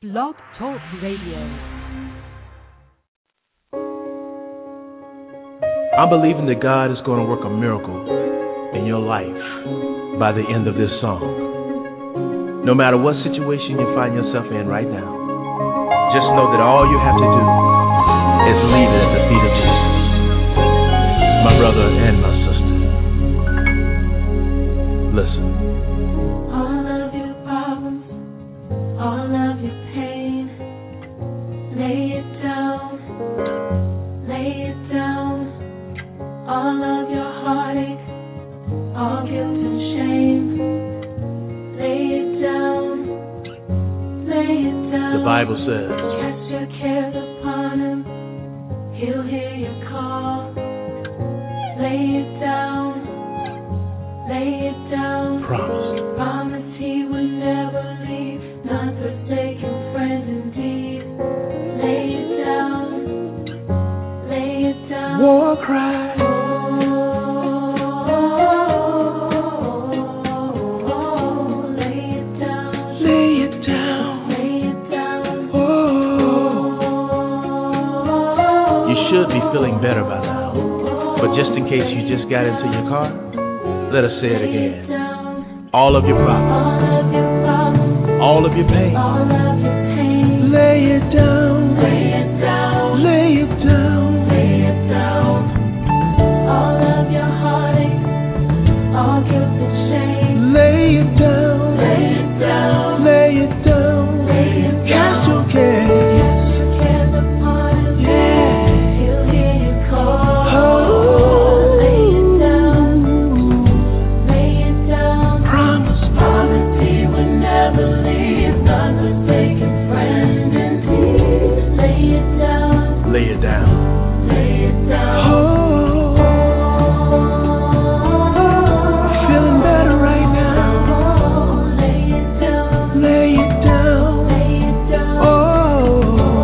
Blog Talk Radio. I'm believing that God is going to work a miracle in your life by the end of this song. No matter what situation you find yourself in right now, just know that all you have to do is leave it at the feet of Jesus. My brother and my sister, listen. All of your problems, all of your pain, lay it down, lay it down. All of your heartache, all guilt and shame, lay it down, lay it down. The Bible says, cast your cares upon him, he'll hear your call. Lay it down, lay it down. Promise he would never leave, not forsaken friend indeed. Lay it down, lay it down. war cry. Be feeling better by now, but just in case you just got into your car, let us say it again. All of your problems, all of your pain, lay it down, lay it down, lay it down, lay it down. All of your heartache, all guilt and shame, lay it down, lay it down, lay it down, lay it down. Cast your cares. Lay it down. Lay it down. Oh, feeling better right now. Lay it down. Lay it down. Lay it down. Oh,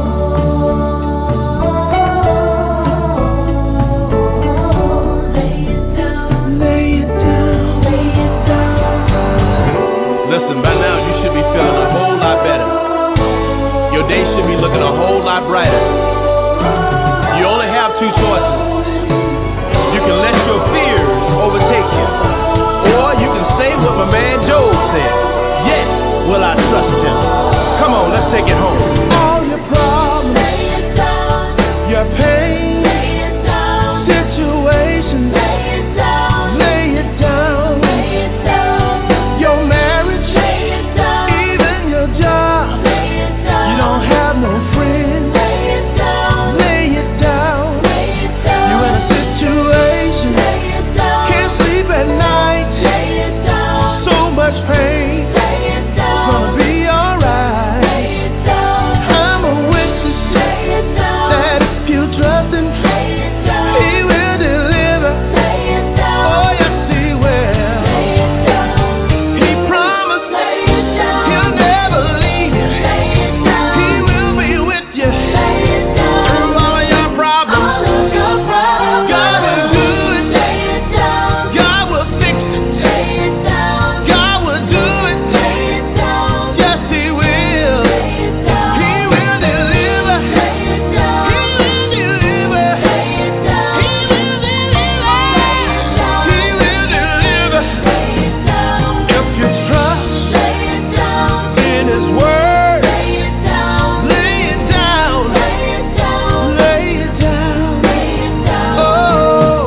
lay it down. lay it down. Lay it down. Listen, by now you should be feeling a whole lot better. Your day should be looking a whole lot brighter. You only have two choices. You can let your fears overtake you, or you can say what my man Job said. Yes, will I trust him? Come on, let's take it home. All your problems, Lay it down. your pain, Lay it down. situations, Lay it down. lay it down. Lay it down. Your marriage, Lay it down. even your job. Lay it down. You don't have no friends. Lay it down. Lay it down. Lay it down. You in a situation, Lay it down. can't sleep at night. Lay it down. So much pain. Lay it down. Gonna be alright. Lay it down. I'm a witness Lay it down. that if you trust him, Lay it down. he will deliver. Lay it down. Oh yes, he will. Lay it down. He promised Lay it down. he'll never leave you. Lay it down. He will be with you Lay it down. through all of your problems. All of your problems. God will do it. Lay it down. God will fix it. Lay it down. God will do it. Lay it down. Yes, he will. Lay it down. He will deliver. Lay it down. He will deliver. Lay it down. He will deliver. He will deliver. Lay it down. If you trust Lay it down. in his word, Lay it down. lay it down. Lay it down. Lay it down. Lay it down. Oh,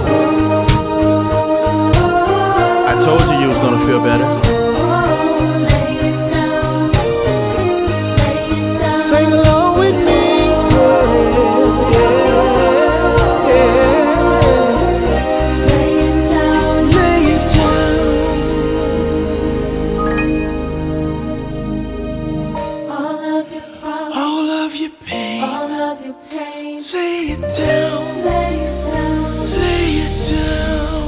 I told you was gonna feel better. Lay it down. Lay it down. Sing along with me. Lay it down. Lay it down. All of your problems. All of your pain. All of your pain. Lay it down. Lay it down. Lay it down.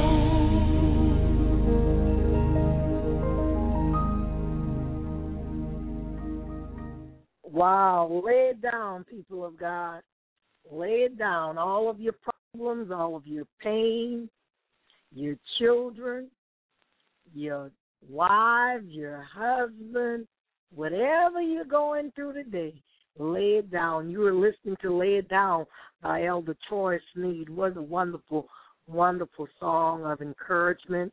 Wow, lay it down, people of God. Lay it down. All of your problems, all of your pain, your children, your wives, your husband, Whatever you're going through today, lay it down. You are listening to Lay It Down by Elder Troy Sneed. What a wonderful, wonderful song of encouragement.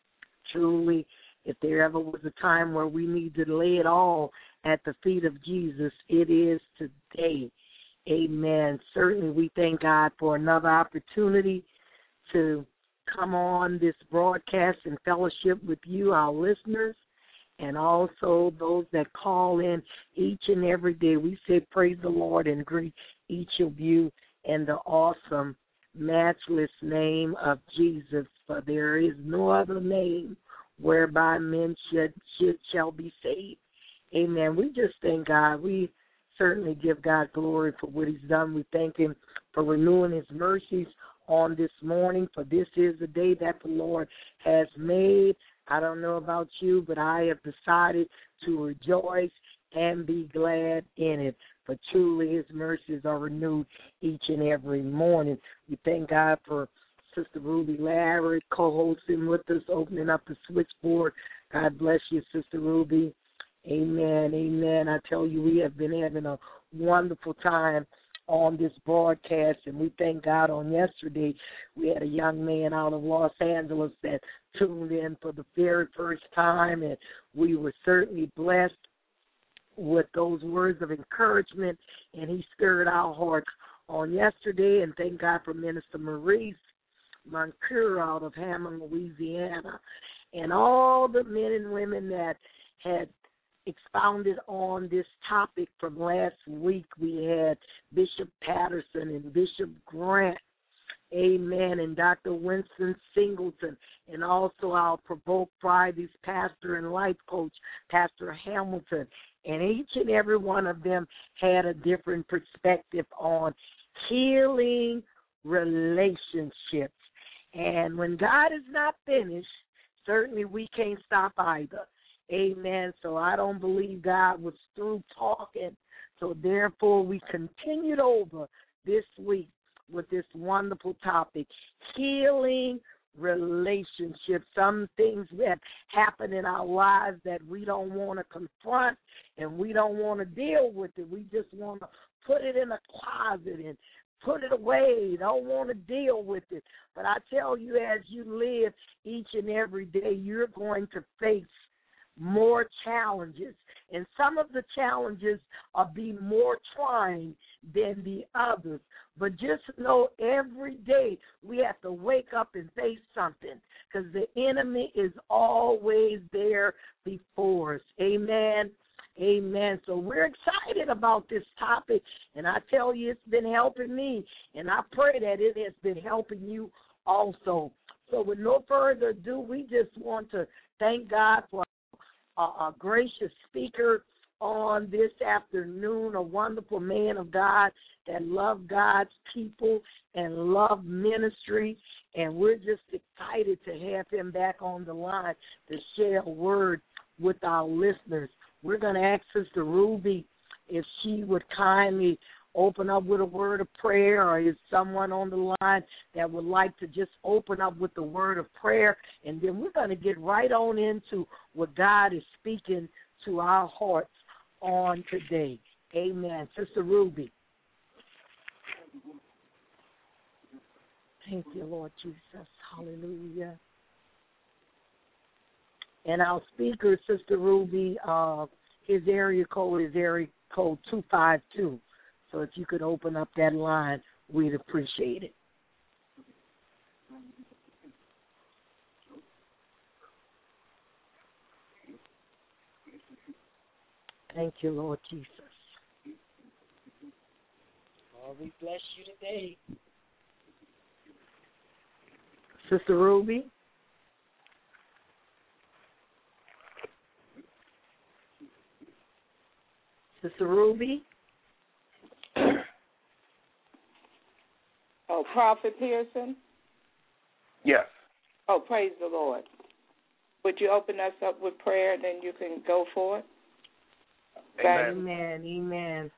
Truly, if there ever was a time where we need to lay it all at the feet of Jesus, it is today. Amen. Certainly we thank God for another opportunity to come on this broadcast and fellowship with you, our listeners, and also those that call in each and every day. We say praise the Lord and greet each of you in the awesome, matchless name of Jesus, for there is no other name whereby men shall be saved. Amen. We just thank God. We certainly give God glory for what he's done. We thank him for renewing his mercies on this morning, for this is the day that the Lord has made. I don't know about you, but I have decided to rejoice and be glad in it, for truly his mercies are renewed each and every morning. We thank God for Sister Ruby Larry co-hosting with us, opening up the switchboard. God bless you, Sister Ruby. Amen, amen. I tell you, we have been having a wonderful time on this broadcast, and we thank God. On yesterday, we had a young man out of Los Angeles that tuned in for the very first time, and we were certainly blessed with those words of encouragement, and he stirred our hearts on yesterday. And thank God for Minister Maurice Moncur out of Hammond, Louisiana, and all the men and women that had expounded on this topic from last week. We had Bishop Patterson and Bishop Grant, amen, and Dr. Winston Singleton, and also our Provoke Fridays pastor and life coach, Pastor Hamilton. And each and every one of them had a different perspective on healing relationships. And when God is not finished, certainly we can't stop either. Amen. So I don't believe God was through talking. So therefore, we continued over this week with this wonderful topic, healing relationships. Some things that happen in our lives that we don't want to confront and we don't want to deal with it. We just want to put it in a closet and put it away. Don't want to deal with it. But I tell you, as you live each and every day, you're going to face more challenges, and some of the challenges are be more trying than the others. But just know every day we have to wake up and face something, because the enemy is always there before us. Amen. Amen. So we're excited about this topic, and I tell you, it's been helping me, and I pray that it has been helping you also. So with no further ado, we just want to thank God for a gracious speaker on this afternoon, a wonderful man of God that loved God's people and loved ministry, and we're just excited to have him back on the line to share a word with our listeners. We're going to ask Sister Ruby if she would kindly open up with a word of prayer, or is someone on the line that would like to just open up with the word of prayer, and then we're going to get right on into what God is speaking to our hearts on today. Amen. Sister Ruby. Thank you, Lord Jesus. Hallelujah. And our speaker, Sister Ruby, his area code is area code 252. So if you could open up that line, we'd appreciate it. Thank you, Lord Jesus. Lord, we bless you today. Sister Ruby? Sister Ruby? Oh, Prophet Pearson? Yes. Oh, praise the Lord. Would you open us up with prayer, then you can go for it? Amen. Amen.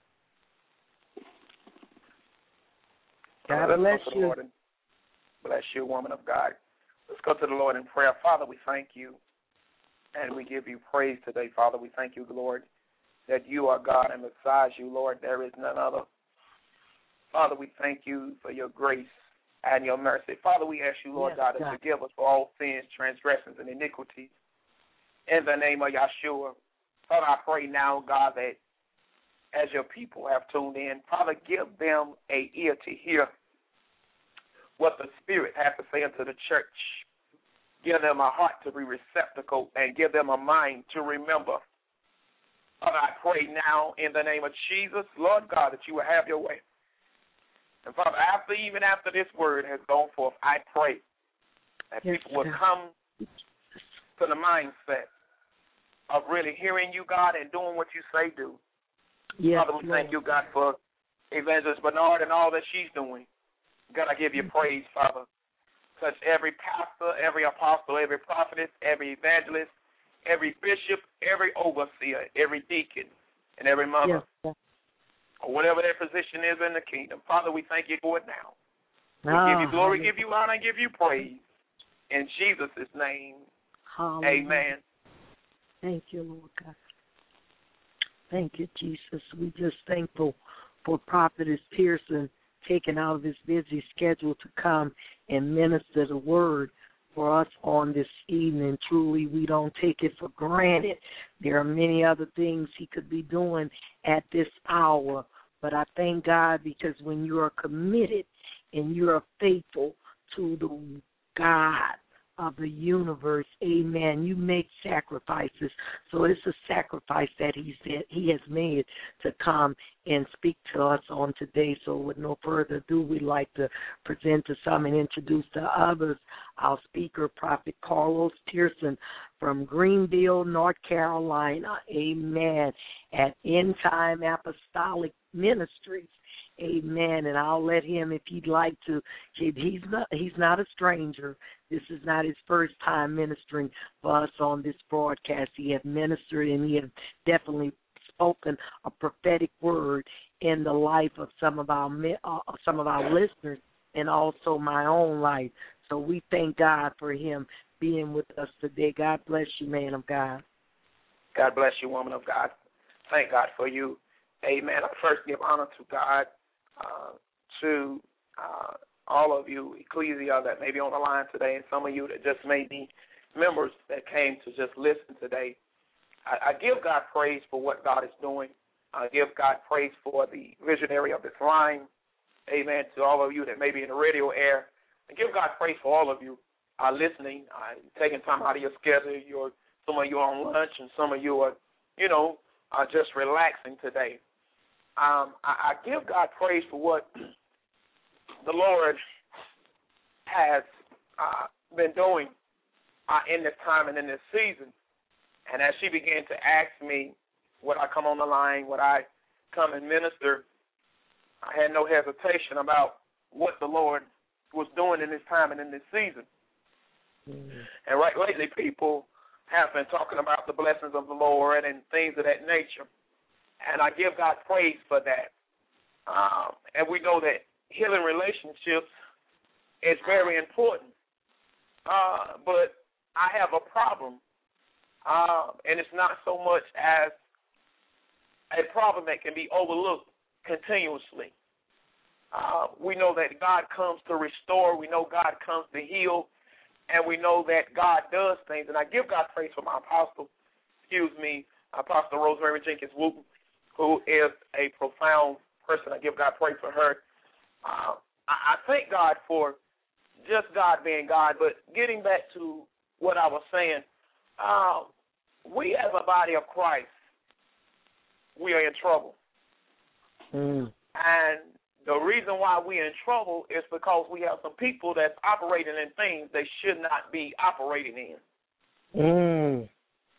God bless you. Lord and bless you, woman of God. Let's go to the Lord in prayer. Father, we thank you, and we give you praise today. Father, we thank you, Lord, that you are God, and besides you, Lord, there is none other. Father, we thank you for your grace and your mercy. Father, we ask you, Lord God, to forgive us for all sins, transgressions, and iniquities. In the name of Yeshua, Father, I pray now, God, that as your people have tuned in, Father, give them an ear to hear what the Spirit has to say unto the church. Give them a heart to be receptacle and give them a mind to remember. Father, I pray now in the name of Jesus, Lord God, that you will have your way. And Father, even after this word has gone forth, I pray that people will come to the mindset of really hearing you, God, and doing what you say do. Yes, Father, we thank you, God, for Evangelist Bernard and all that she's doing. God, I give you praise, Father. Touch every pastor, every apostle, every prophetess, every evangelist, every bishop, every overseer, every deacon, and every mother. Yes. Or whatever their position is in the kingdom. Father, we thank you for it now. We give you glory, give you honor, and give you praise. In Jesus' name, amen. Thank you, Lord God. Thank you, Jesus. We're just thankful for Prophetess Pearson taking out of his busy schedule to come and minister the word for us on this evening. Truly, we don't take it for granted. There are many other things he could be doing at this hour, but I thank God because when you are committed and you are faithful to the God of the universe, amen, you make sacrifices. So it's a sacrifice that he has made to come and speak to us on today. So with no further ado, we'd like to present to some and introduce to others our speaker, Prophet Carlos Pearson from Greenville, North Carolina, amen, at End Time Apostolic Ministries. Amen. And I'll let him, if he'd like to. He's not a stranger. This is not his first time ministering for us on this broadcast. He has ministered and he has definitely spoken a prophetic word in the life of some of our listeners and also my own life. So we thank God for him being with us today. God bless you, man of God. God bless you, woman of God. Thank God for you. Amen. I first give honor to God, to all of you, Ecclesia, that may be on the line today, and some of you that just may be members that came to just listen today. I give God praise for what God is doing. I give God praise for the visionary of this line. Amen. To all of you that may be in the radio air. I give God praise for all of you listening, taking time out of your schedule. Some of you are on lunch, and some of you are, just relaxing today. I give God praise for what the Lord has been doing in this time and in this season. And as she began to ask me would I come on the line, would I come and minister, I had no hesitation about what the Lord was doing in this time and in this season. Mm-hmm. And right lately, people have been talking about the blessings of the Lord and things of that nature. And I give God praise for that. And we know that healing relationships is very important. But I have a problem, and it's not so much as a problem that can be overlooked continuously. We know that God comes to restore. We know God comes to heal. And we know that God does things. And I give God praise for my Apostle Rosemary Jenkins Wooten, who is a profound person. I give God praise for her. I thank God for just God being God. But getting back to what I was saying, we as a body of Christ, we are in trouble. Mm. And the reason why we're in trouble is because we have some people that's operating in things they should not be operating in. Mm.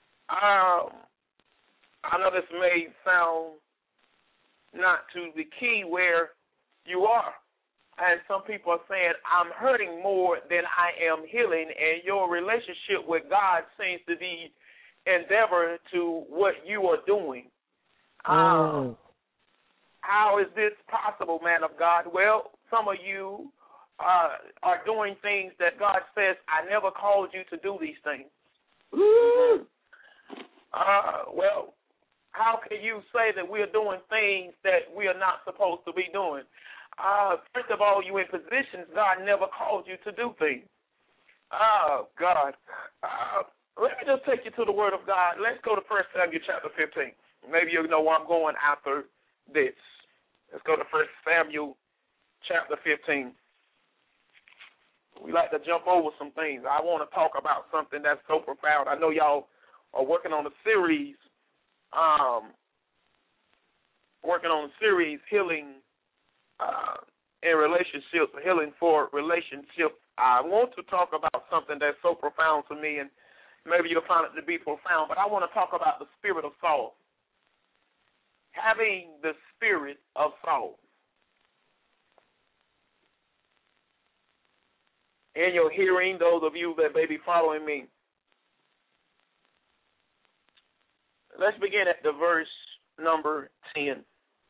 I know this may sound not to the key where you are. And some people are saying, I'm hurting more than I am healing, and your relationship with God seems to be endeavor to what you are doing. How is this possible, man of God? Well, some of you are doing things that God says, I never called you to do these things. Well, How can you say that we are doing things that we are not supposed to be doing? First of all, you in positions God never called you to do things. Oh, God. Let me just take you to the Word of God. Let's go to 1 Samuel chapter 15. Maybe you'll know where I'm going after this. Let's go to 1 Samuel chapter 15. We like to jump over some things. I want to talk about something that's so profound. I know y'all are working on a series, healing in relationships, healing for relationships. I want to talk about something that's so profound to me, and maybe you'll find it to be profound, but I want to talk about the spirit of Saul. Having the spirit of Saul. In your hearing, those of you that may be following me, let's begin at the verse number 10.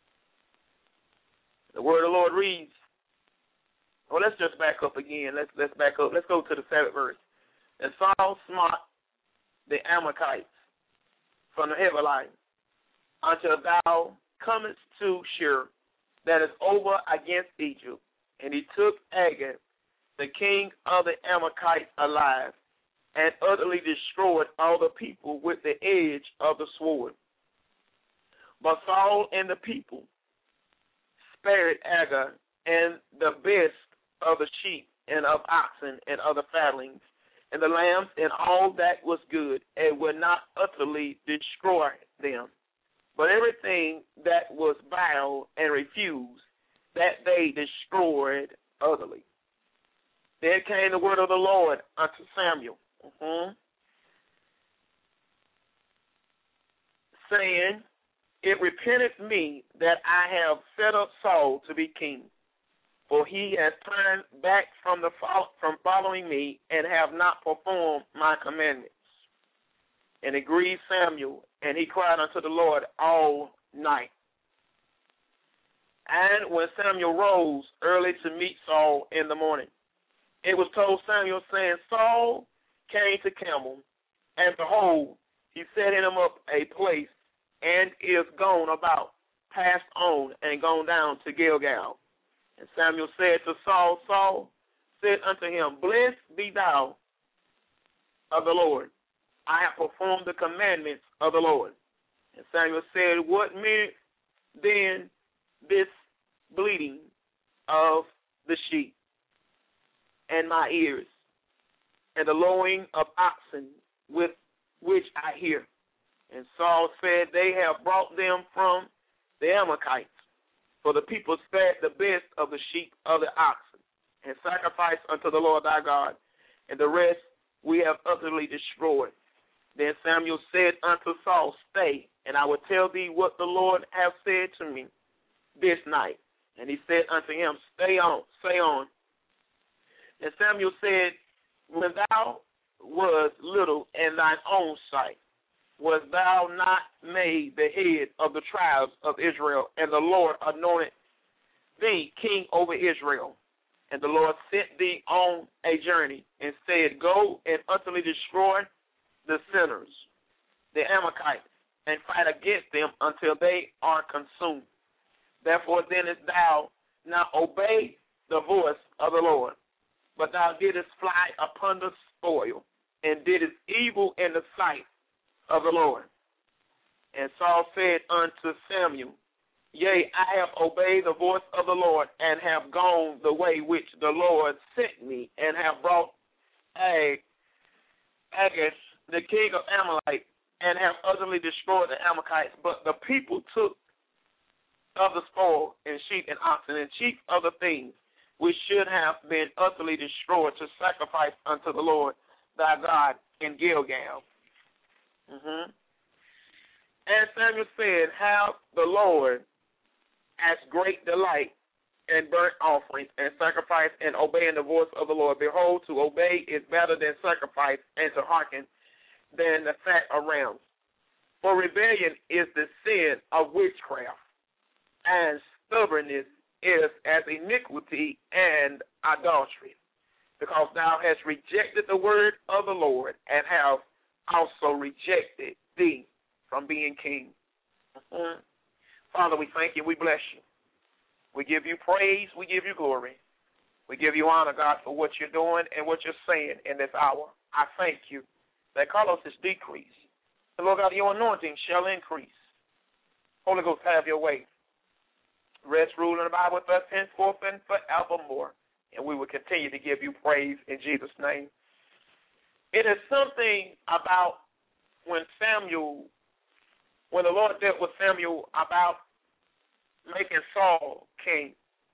The word of the Lord reads, well, let's just back up again. Let's back up. Let's go to the 7th verse. And Saul smote the Amalekites from the Hebrites until thou comest to Shur, that is over against Egypt. And he took Agag, the king of the Amalekites, alive, and utterly destroyed all the people with the edge of the sword. But Saul and the people spared Agag and the best of the sheep and of oxen and other fatlings, and the lambs and all that was good, and would not utterly destroy them. But everything that was vile and refused, that they destroyed utterly. Then came the word of the Lord unto Samuel, saying, it repenteth me that I have set up Saul to be king, for he has turned back from following me, and have not performed my commandments. And it grieved Samuel, and he cried unto the Lord all night. And when Samuel rose early to meet Saul in the morning, it was told Samuel, saying, Saul came to Carmel, and behold, he set him up a place, and is gone about, passed on, and gone down to Gilgal. And Samuel said to Saul, Saul said unto him, blessed be thou of the Lord. I have performed the commandments of the Lord. And Samuel said, what meant then this bleating of the sheep and my ears, and the lowing of oxen with which I hear? And Saul said, they have brought them from the Amalekites, for the people spared the best of the sheep of the oxen, and sacrificed unto the Lord thy God, and the rest we have utterly destroyed. Then Samuel said unto Saul, stay, and I will tell thee what the Lord hath said to me this night. And he said unto him, say on. And Samuel said, when thou wast little in thine own sight, was thou not made the head of the tribes of Israel, and the Lord anointed thee king over Israel? And the Lord sent thee on a journey, and said, go and utterly destroy the sinners, the Amalekites, and fight against them until they are consumed. Therefore then is thou now obey the voice of the Lord. But thou didst fly upon the spoil, and didst evil in the sight of the Lord. And Saul said unto Samuel, yea, I have obeyed the voice of the Lord, and have gone the way which the Lord sent me, and have brought Agag, the king of Amalek, and have utterly destroyed the Amalekites. But the people took of the spoil, and sheep and oxen, and chief of the things which should have been utterly destroyed, to sacrifice unto the Lord thy God in Gilgal. And Samuel said, have the Lord as great delight in burnt offerings and sacrifice, and obeying the voice of the Lord. Behold, to obey is better than sacrifice, and to hearken than the fat of rams. For rebellion is the sin of witchcraft, and stubbornness is as iniquity and idolatry, because thou hast rejected the word of the Lord, and have also rejected thee from being king. Father, we thank you. We bless you. We give you praise. We give you glory. We give you honor, God, for what you're doing and what you're saying in this hour. I thank you that Carlos is decreased. And Lord God, your anointing shall increase. Holy Ghost, have your way. Rest, rule, and abide with us henceforth and forevermore. And we will continue to give you praise in Jesus' name. It is something about when the Lord dealt with Samuel about making Saul king.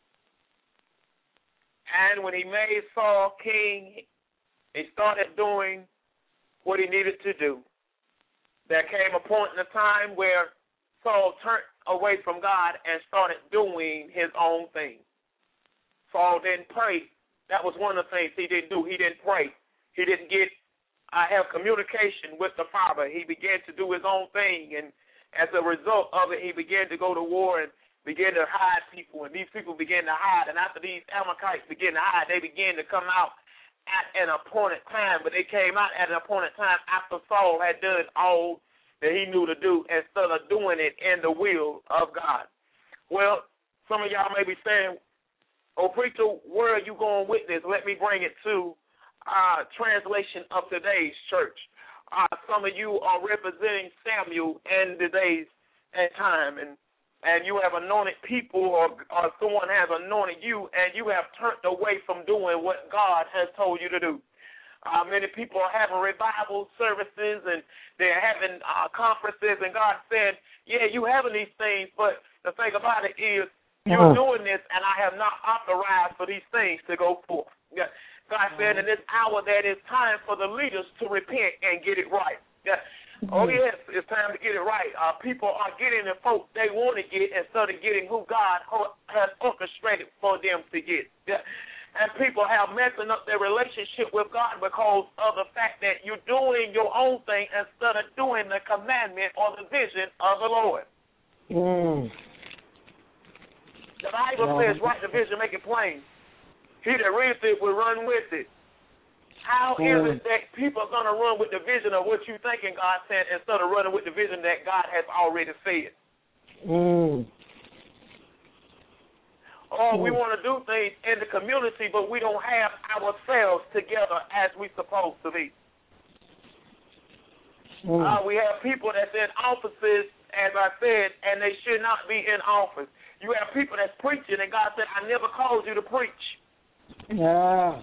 And when he made Saul king, he started doing what he needed to do. There came a point in the time where Saul turned away from God and started doing his own thing. Saul didn't pray. That was one of the things he didn't do. He didn't pray. He didn't have communication with the Father. He began to do his own thing, and as a result of it, he began to go to war and began to hide people, and these people began to hide. And after these Amalekites began to hide, they began to come out at an appointed time, but they came out at an appointed time after Saul had done all that he knew to do instead of doing it in the will of God. Well, some of y'all may be saying, oh, preacher, where are you going with this? Let me bring it to translation of today's church. Some of you are representing Samuel in today's time, and you have anointed people or someone has anointed you, and you have turned away from doing what God has told you to do. Many people are having revival services, and they're having conferences, and God said, yeah, you having these things, but the thing about it is you're doing this, and I have not authorized for these things to go forth. Yeah. God said in this hour that it's time for the leaders to repent and get it right. Yeah. Oh, yes, it's time to get it right. People are getting the folk they want to get instead of getting who God has orchestrated for them to get. Yeah. And people have messing up their relationship with God because of the fact that you're doing your own thing instead of doing the commandment or the vision of the Lord. The Bible says, write the vision, make it plain. He that reads it will run with it. How is it that people are going to run with the vision of what you thinking God said instead of running with the vision that God has already said? Or we want to do things in the community, but we don't have ourselves together as we're supposed to be. We have people that's in offices, as I said, and they should not be in office. You have people that's preaching, and God said, I never called you to preach. Yeah.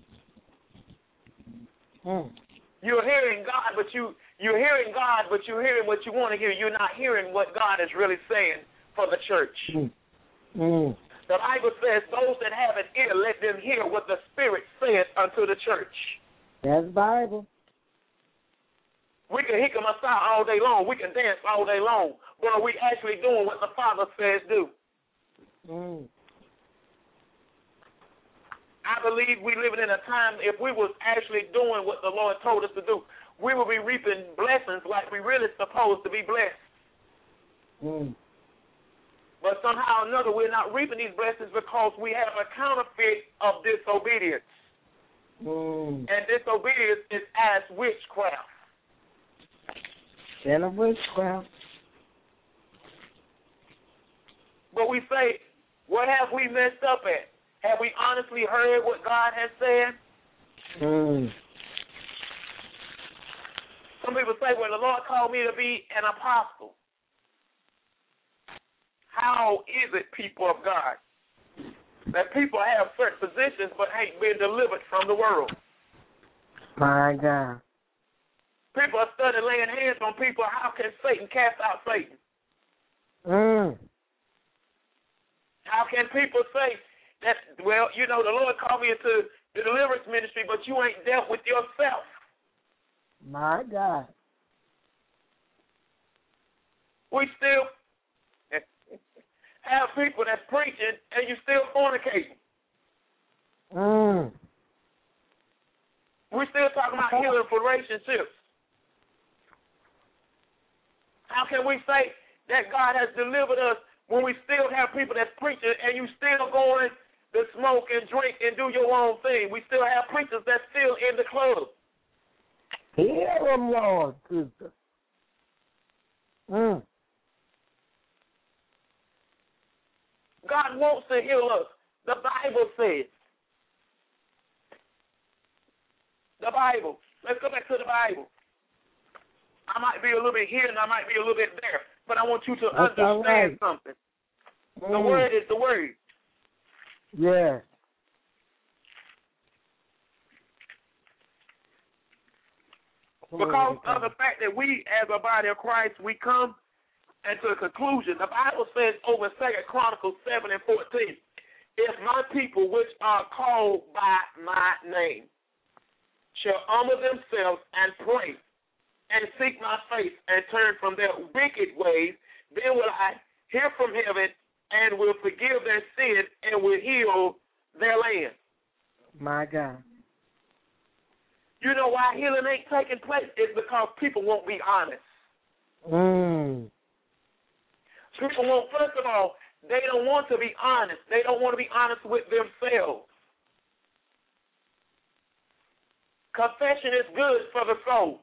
You're hearing God, but you're hearing what you want to hear. You're not hearing what God is really saying for the church. The Bible says, those that have an ear, let them hear what the Spirit says unto the church. That's Bible. We can hick 'em aside all day long. We can dance all day long. But are we actually doing what the Father says do? I believe we're living in a time, if we was actually doing what the Lord told us to do, we will be reaping blessings like we really supposed to be blessed. But somehow or another, we're not reaping these blessings because we have a counterfeit of disobedience. And disobedience is as witchcraft. Sin of witchcraft. But we say, what have we messed up at? Have we honestly heard what God has said? Some people say, well, the Lord called me to be an apostle. How is it, people of God, that people have certain positions but ain't been delivered from the world? My God. People are studying laying hands on people. How can Satan cast out Satan? How can people say that, well, you know, the Lord called me into the deliverance ministry, but you ain't dealt with yourself? My God. We still have people that's preaching and you still fornicating. We're still talking about healing for relationships. How can we say that God has delivered us when we still have people that's preaching and you still going to smoke and drink and do your own thing? We still have preachers that's still in the club. Hear them, Lord Jesus. God wants to heal us. The Bible says. The Bible. Let's go back to the Bible. I might be a little bit here and I might be a little bit there, but I want you to understand something. The word is the word. Yeah. Because of the fact that we, as a body of Christ, we come into a conclusion. The Bible says over 2 Chronicles 7 and 14, if my people which are called by my name shall humble themselves and pray and seek my face and turn from their wicked ways, then will I hear from heaven and will forgive their sin and will heal their land. My God. You know why healing ain't taking place? It's because people won't be honest. People won't, first of all, they don't want to be honest. They don't want to be honest with themselves. Confession is good for the soul.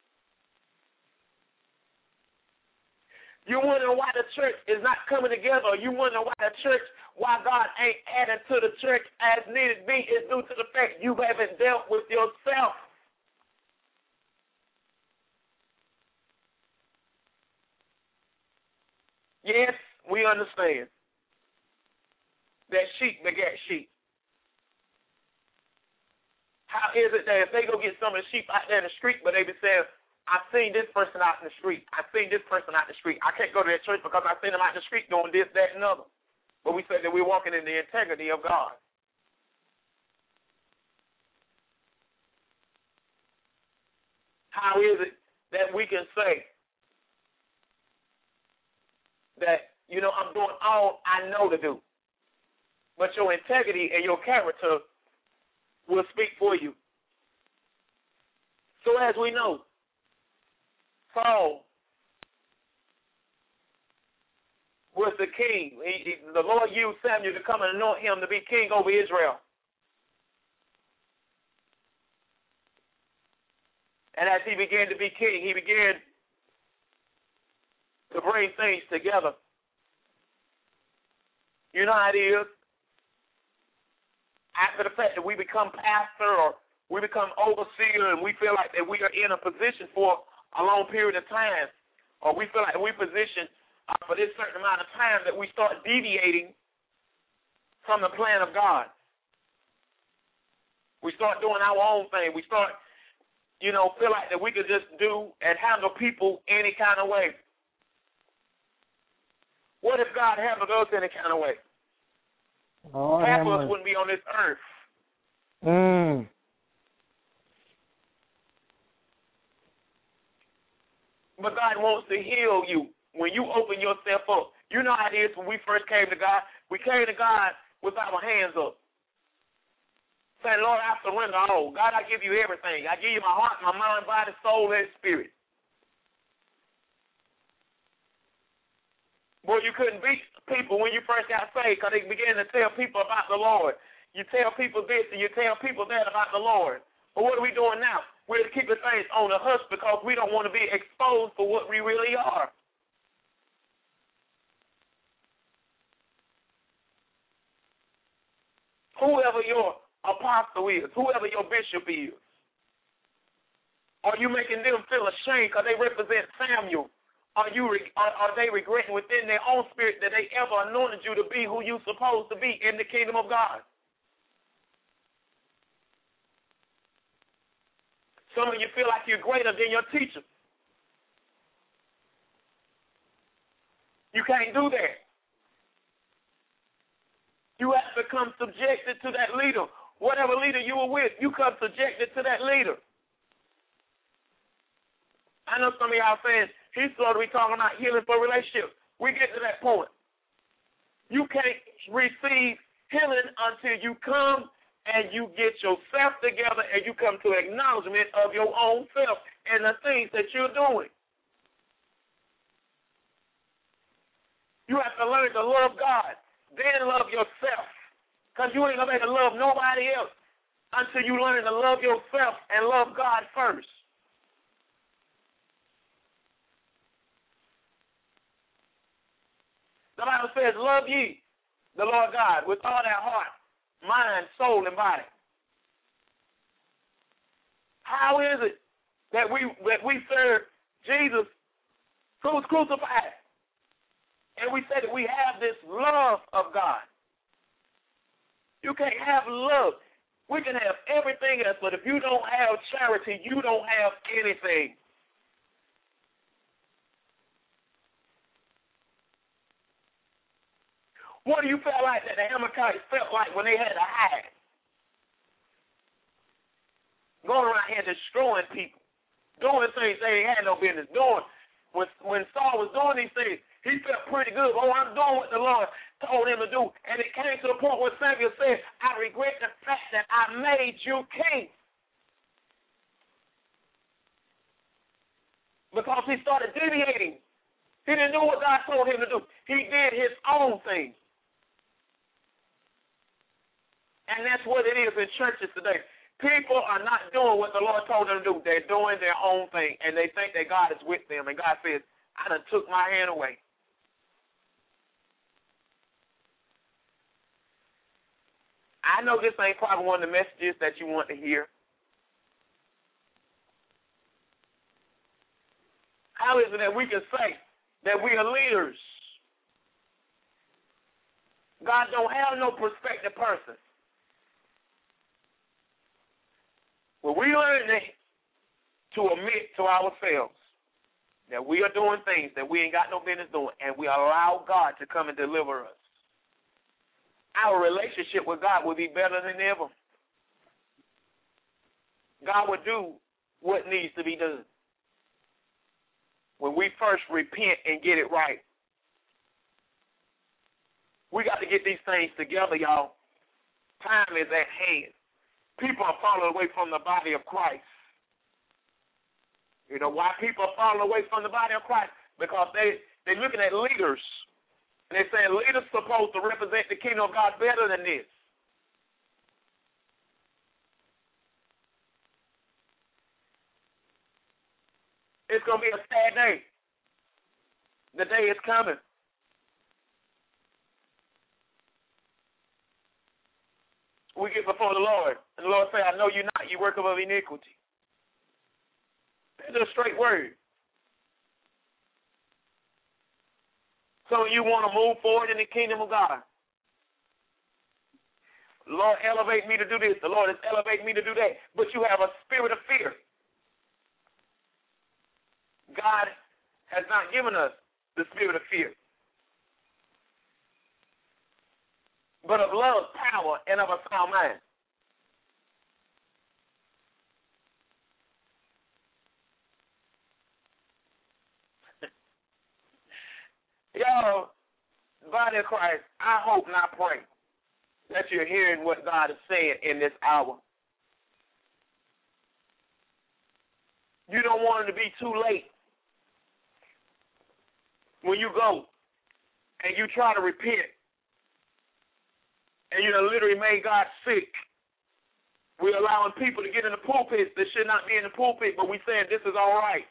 You wonder why the church is not coming together. You wonder why God ain't adding to the church as needed be. It's due to the fact you haven't dealt with yourself. Yes, we understand that sheep beget sheep. How is it that if they go get some of the sheep out there in the street, but they be saying, I've seen this person out in the street. I've seen this person out in the street. I can't go to that church because I've seen them out in the street doing this, that, and other. But we say that we're walking in the integrity of God. How is it that we can say that, you know, I'm doing all I know to do, but your integrity and your character will speak for you? So as we know, Saul was the king. The Lord used Samuel to come and anoint him to be king over Israel. And as he began to be king, he began to bring things together. You know how it is. After the fact that we become pastor or we become overseer and we feel like that we are in a position for a long period of time, or we feel like we're positioned for this certain amount of time, that we start deviating from the plan of God. We start doing our own thing. We start, feel like that we could just do and handle people any kind of way. What if God handled us any kind of way? Half of us wouldn't be on this earth. But God wants to heal you when you open yourself up. You know how it is when we first came to God. We came to God with our hands up, saying, Lord, I surrender all. God, I give you everything. I give you my heart, my mind, body, soul, and spirit. Boy, you couldn't beat people when you first got saved because they began to tell people about the Lord. You tell people this and you tell people that about the Lord. But what are we doing now? We're keeping things on the hush because we don't want to be exposed for what we really are. Whoever your apostle is, whoever your bishop is, are you making them feel ashamed because they represent Samuel? Are they regretting within their own spirit that they ever anointed you to be who you're supposed to be in the kingdom of God? Some of you feel like you're greater than your teacher. You can't do that. You have to come subjected to that leader. Whatever leader you were with, you come subjected to that leader. I know some of y'all saying, he's supposed to be talking about healing for relationships. We get to that point. You can't receive healing until you come and you get yourself together and you come to acknowledgement of your own self and the things that you're doing. You have to learn to love God, then love yourself. Because you ain't going to be able to love nobody else until you learn to love yourself and love God first. The Bible says, love ye the Lord God with all their heart, mind, soul, and body. How is it that we serve Jesus who was crucified? And we say that we have this love of God. You can't have love. We can have everything else, but if you don't have charity, you don't have anything. What do you feel like that the Amalekites felt like when they had to hide? Going around here destroying people, doing things they ain't had no business doing. When Saul was doing these things, he felt pretty good. Oh, I'm doing what the Lord told him to do. And it came to the point where Samuel said, I regret the fact that I made you king. Because he started deviating. He didn't do what God told him to do. He did his own thing. And that's what it is in churches today. People are not doing what the Lord told them to do. They're doing their own thing, and they think that God is with them. And God says, I done took my hand away. I know this ain't probably one of the messages that you want to hear. How is it that we can say that we are leaders? God don't have no prospective person. Well, we learn to admit to ourselves that we are doing things that we ain't got no business doing, and we allow God to come and deliver us. Our relationship with God will be better than ever. God will do what needs to be done when we first repent and get it right. We got to get these things together, y'all. Time is at hand. People are falling away from the body of Christ. You know why people are falling away from the body of Christ? Because they're looking at leaders. And they're saying leaders are supposed to represent the kingdom of God better than this. It's going to be a sad day. The day is coming. We get before the Lord, and the Lord say, I know you not, you worker of iniquity. That's a straight word. So you want to move forward in the kingdom of God. The Lord elevate me to do this. The Lord is elevating me to do that. But you have a spirit of fear. God has not given us the spirit of fear, but of love, power, and of a sound mind. Y'all, body of Christ, I hope and I pray that you're hearing what God is saying in this hour. You don't want it to be too late when you go and you try to repent. And you know, literally made God sick. We're allowing people to get in the pulpit that should not be in the pulpit, but we saying this is all right.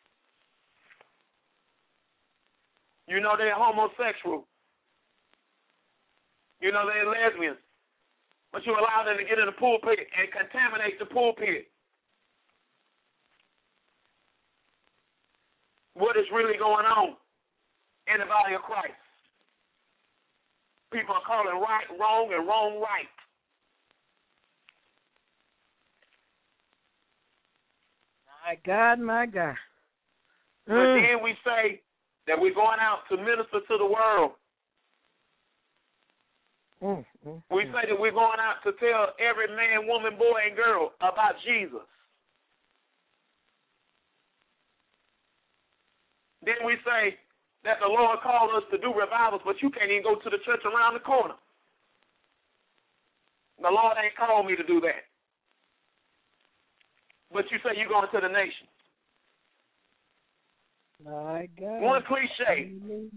You know, they're homosexual. You know, they're lesbians. But you allow them to get in the pulpit and contaminate the pulpit. What is really going on in the body of Christ? People are calling right wrong and wrong right. My God, my God. But then we say that we're going out to minister to the world. We say that we're going out to tell every man, woman, boy, and girl about Jesus. Then we say that the Lord called us to do revivals, but you can't even go to the church around the corner. The Lord ain't called me to do that. But you say you're going to the nations. My God. One cliche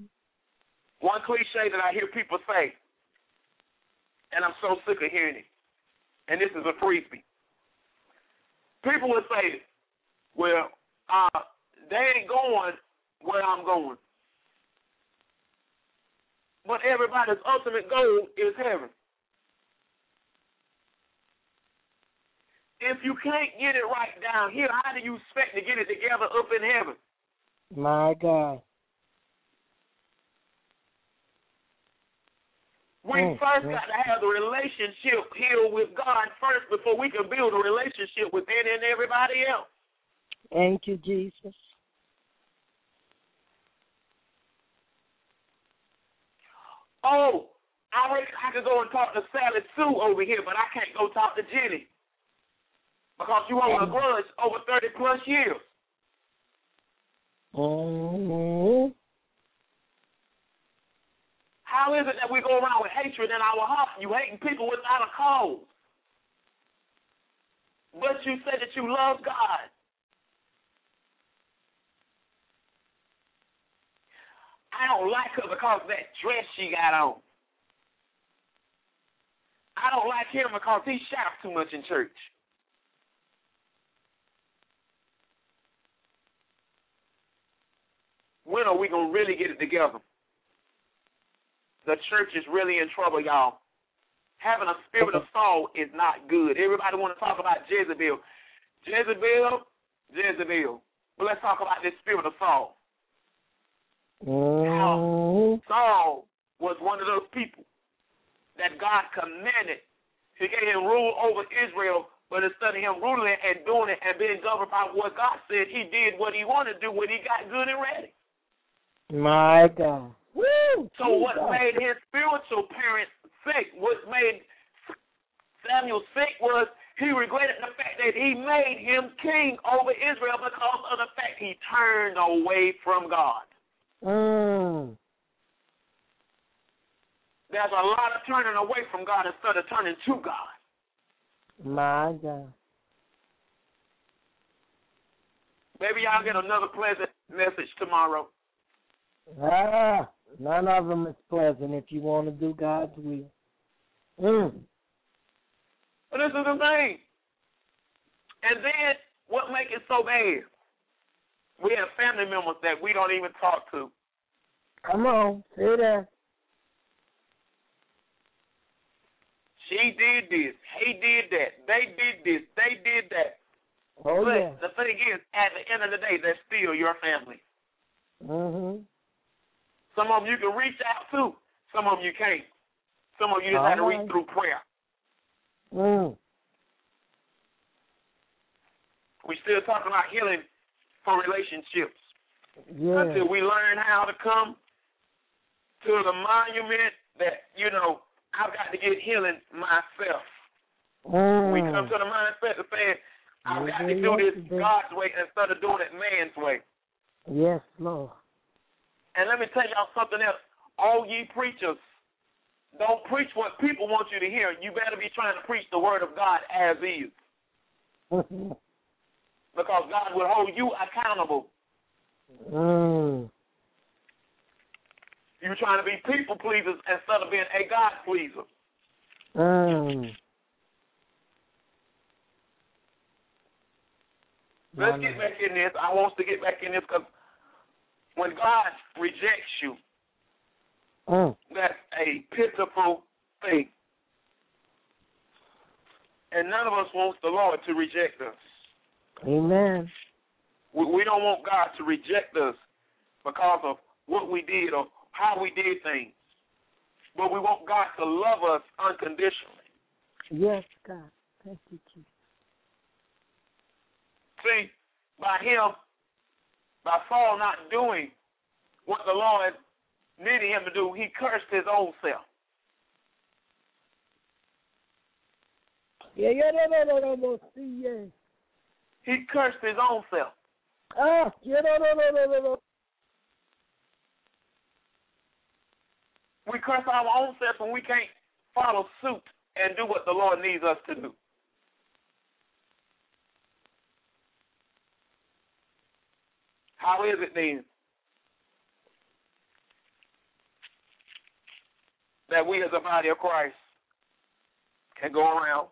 that I hear people say, and I'm so sick of hearing it, and this is a freebie. People would say, well, they ain't going where I'm going. but everybody's ultimate goal is heaven. If you can't get it right down here, how do you expect to get it together up in heaven? My God. We first got to have the relationship here with God first before we can build a relationship with any and everybody else. Thank you, Jesus. Oh, I reckon I could go and talk to Sally Sue over here, but I can't go talk to Jenny because you hold a grudge over 30-plus years. Mm-hmm. How is it that we go around with hatred in our heart? You hating people without a cause. But you say that you love God. I don't like her because of that dress she got on. I don't like him because he shouts too much in church. When are we going to really get it together? The church is really in trouble, y'all. Having a spirit of Saul is not good. Everybody want to talk about Jezebel. Jezebel. But let's talk about this spirit of Saul. How Saul was one of those people that God commanded. He gave him rule over Israel, but instead of him ruling and doing it and being governed by what God said, he did what he wanted to do when he got good and ready. My God. Woo! So what made his spiritual parents sick, what made Samuel sick was he regretted the fact that he made him king over Israel because of the fact he turned away from God. There's a lot of turning away from God instead of turning to God. My God. Maybe y'all get another pleasant message tomorrow. None of them is pleasant if you want to do God's will. But this is the thing. And then what makes it so bad? We have family members that we don't even talk to. Come on, say that. She did this. He did that. They did this. They did that. Oh, but yeah. the thing is, at the end of the day, they're still your family. Some of them you can reach out to. Some of them you can't. Some of you just have to reach through prayer. We're still talking about healing for relationships. Yeah. Until we learn how to come to the monument that, I've got to get healing myself. We come to the mindset of saying, I've got to do this God's way instead of doing it man's way. Yes, Lord. And let me tell y'all something else. All ye preachers, don't preach what people want you to hear. You better be trying to preach the word of God as is. Because God will hold you accountable. You're trying to be people pleasers instead of being a God pleaser. Let's get back in this. I want to get back in this because when God rejects you, that's a pitiful thing. And none of us wants the Lord to reject us. Amen. We don't want God to reject us because of what we did or how we did things. But we want God to love us unconditionally. Yes, God. Thank you, Jesus. See, by Saul not doing what the Lord needed him to do, he cursed his own self. Yeah. He cursed his own self. We curse our own self when we can't follow suit and do what the Lord needs us to do. How is it then that we as a body of Christ can go around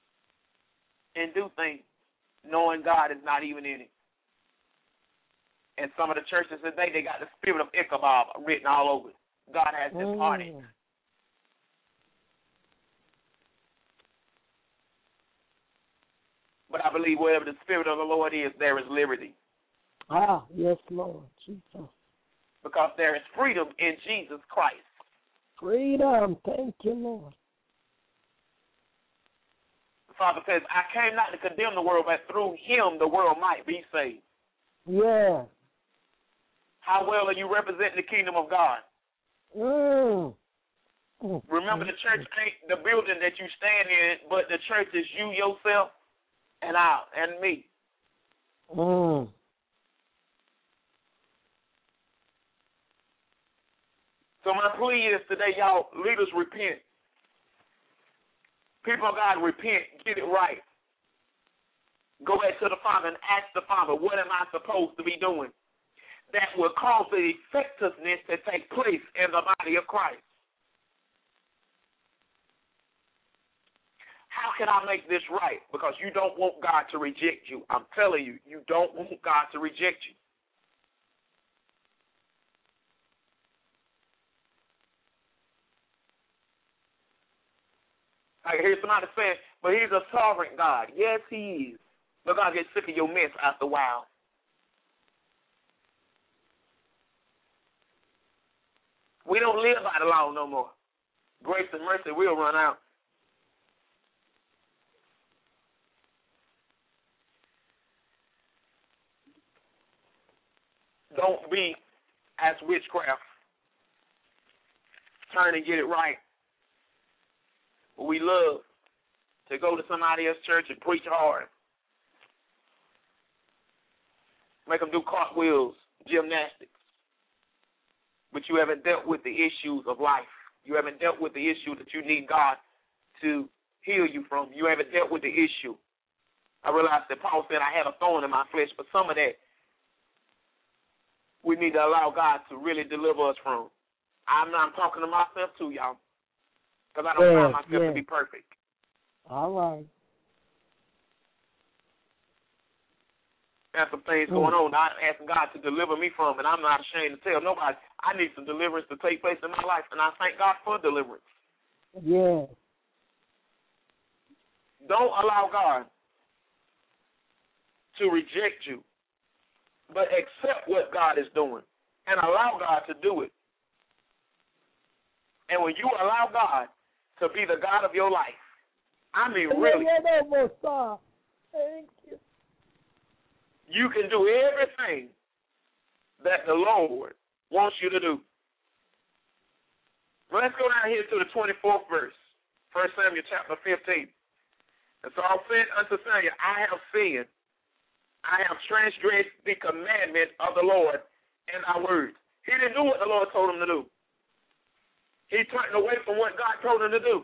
and do things knowing God is not even in it? And some of the churches today, they got the spirit of Ichabod written all over it. God has departed. But I believe wherever the Spirit of the Lord is, there is liberty. Ah, yes, Lord. Jesus. Because there is freedom in Jesus Christ. Freedom. Thank you, Lord. The Father says, I came not to condemn the world, but through him the world might be saved. Yeah. How well are you representing the kingdom of God? Remember, the church ain't the building that you stand in, but the church is you, yourself, and I, and me. So my plea is today, y'all, leaders, repent. People of God, repent. Get it right. Go back to the Father and ask the Father, what am I supposed to be doing that will cause the effectiveness to take place in the body of Christ? How can I make this right? Because you don't want God to reject you. I'm telling you, you don't want God to reject you. I hear somebody saying, but he's a sovereign God. Yes, he is. But God gets sick of your mess after a while. We don't live by the law no more. Grace and mercy will run out. Don't be as witchcraft. Turn and get it right. We love to go to somebody else's church and preach hard. Make them do cartwheels, gymnastics. But you haven't dealt with the issues of life. You haven't dealt with the issue that you need God to heal you from. You haven't dealt with the issue. I realized that Paul said I had a thorn in my flesh, but some of that we need to allow God to really deliver us from. I'm talking to myself too, y'all, because I don't find myself to be perfect. All right. There's some things going on that I'm asking God to deliver me from, and I'm not ashamed to tell nobody. I need some deliverance to take place in my life, and I thank God for deliverance. Yeah. Don't allow God to reject you, but accept what God is doing and allow God to do it. And when you allow God to be the God of your life, I mean really, thank you. You can do everything that the Lord wants you to do. Well, let's go down here to the 24th verse, 1 Samuel chapter 15. And so I said unto Samuel, I have sinned. I have transgressed the commandment of the Lord and thy words. He didn't do what the Lord told him to do. He turned away from what God told him to do.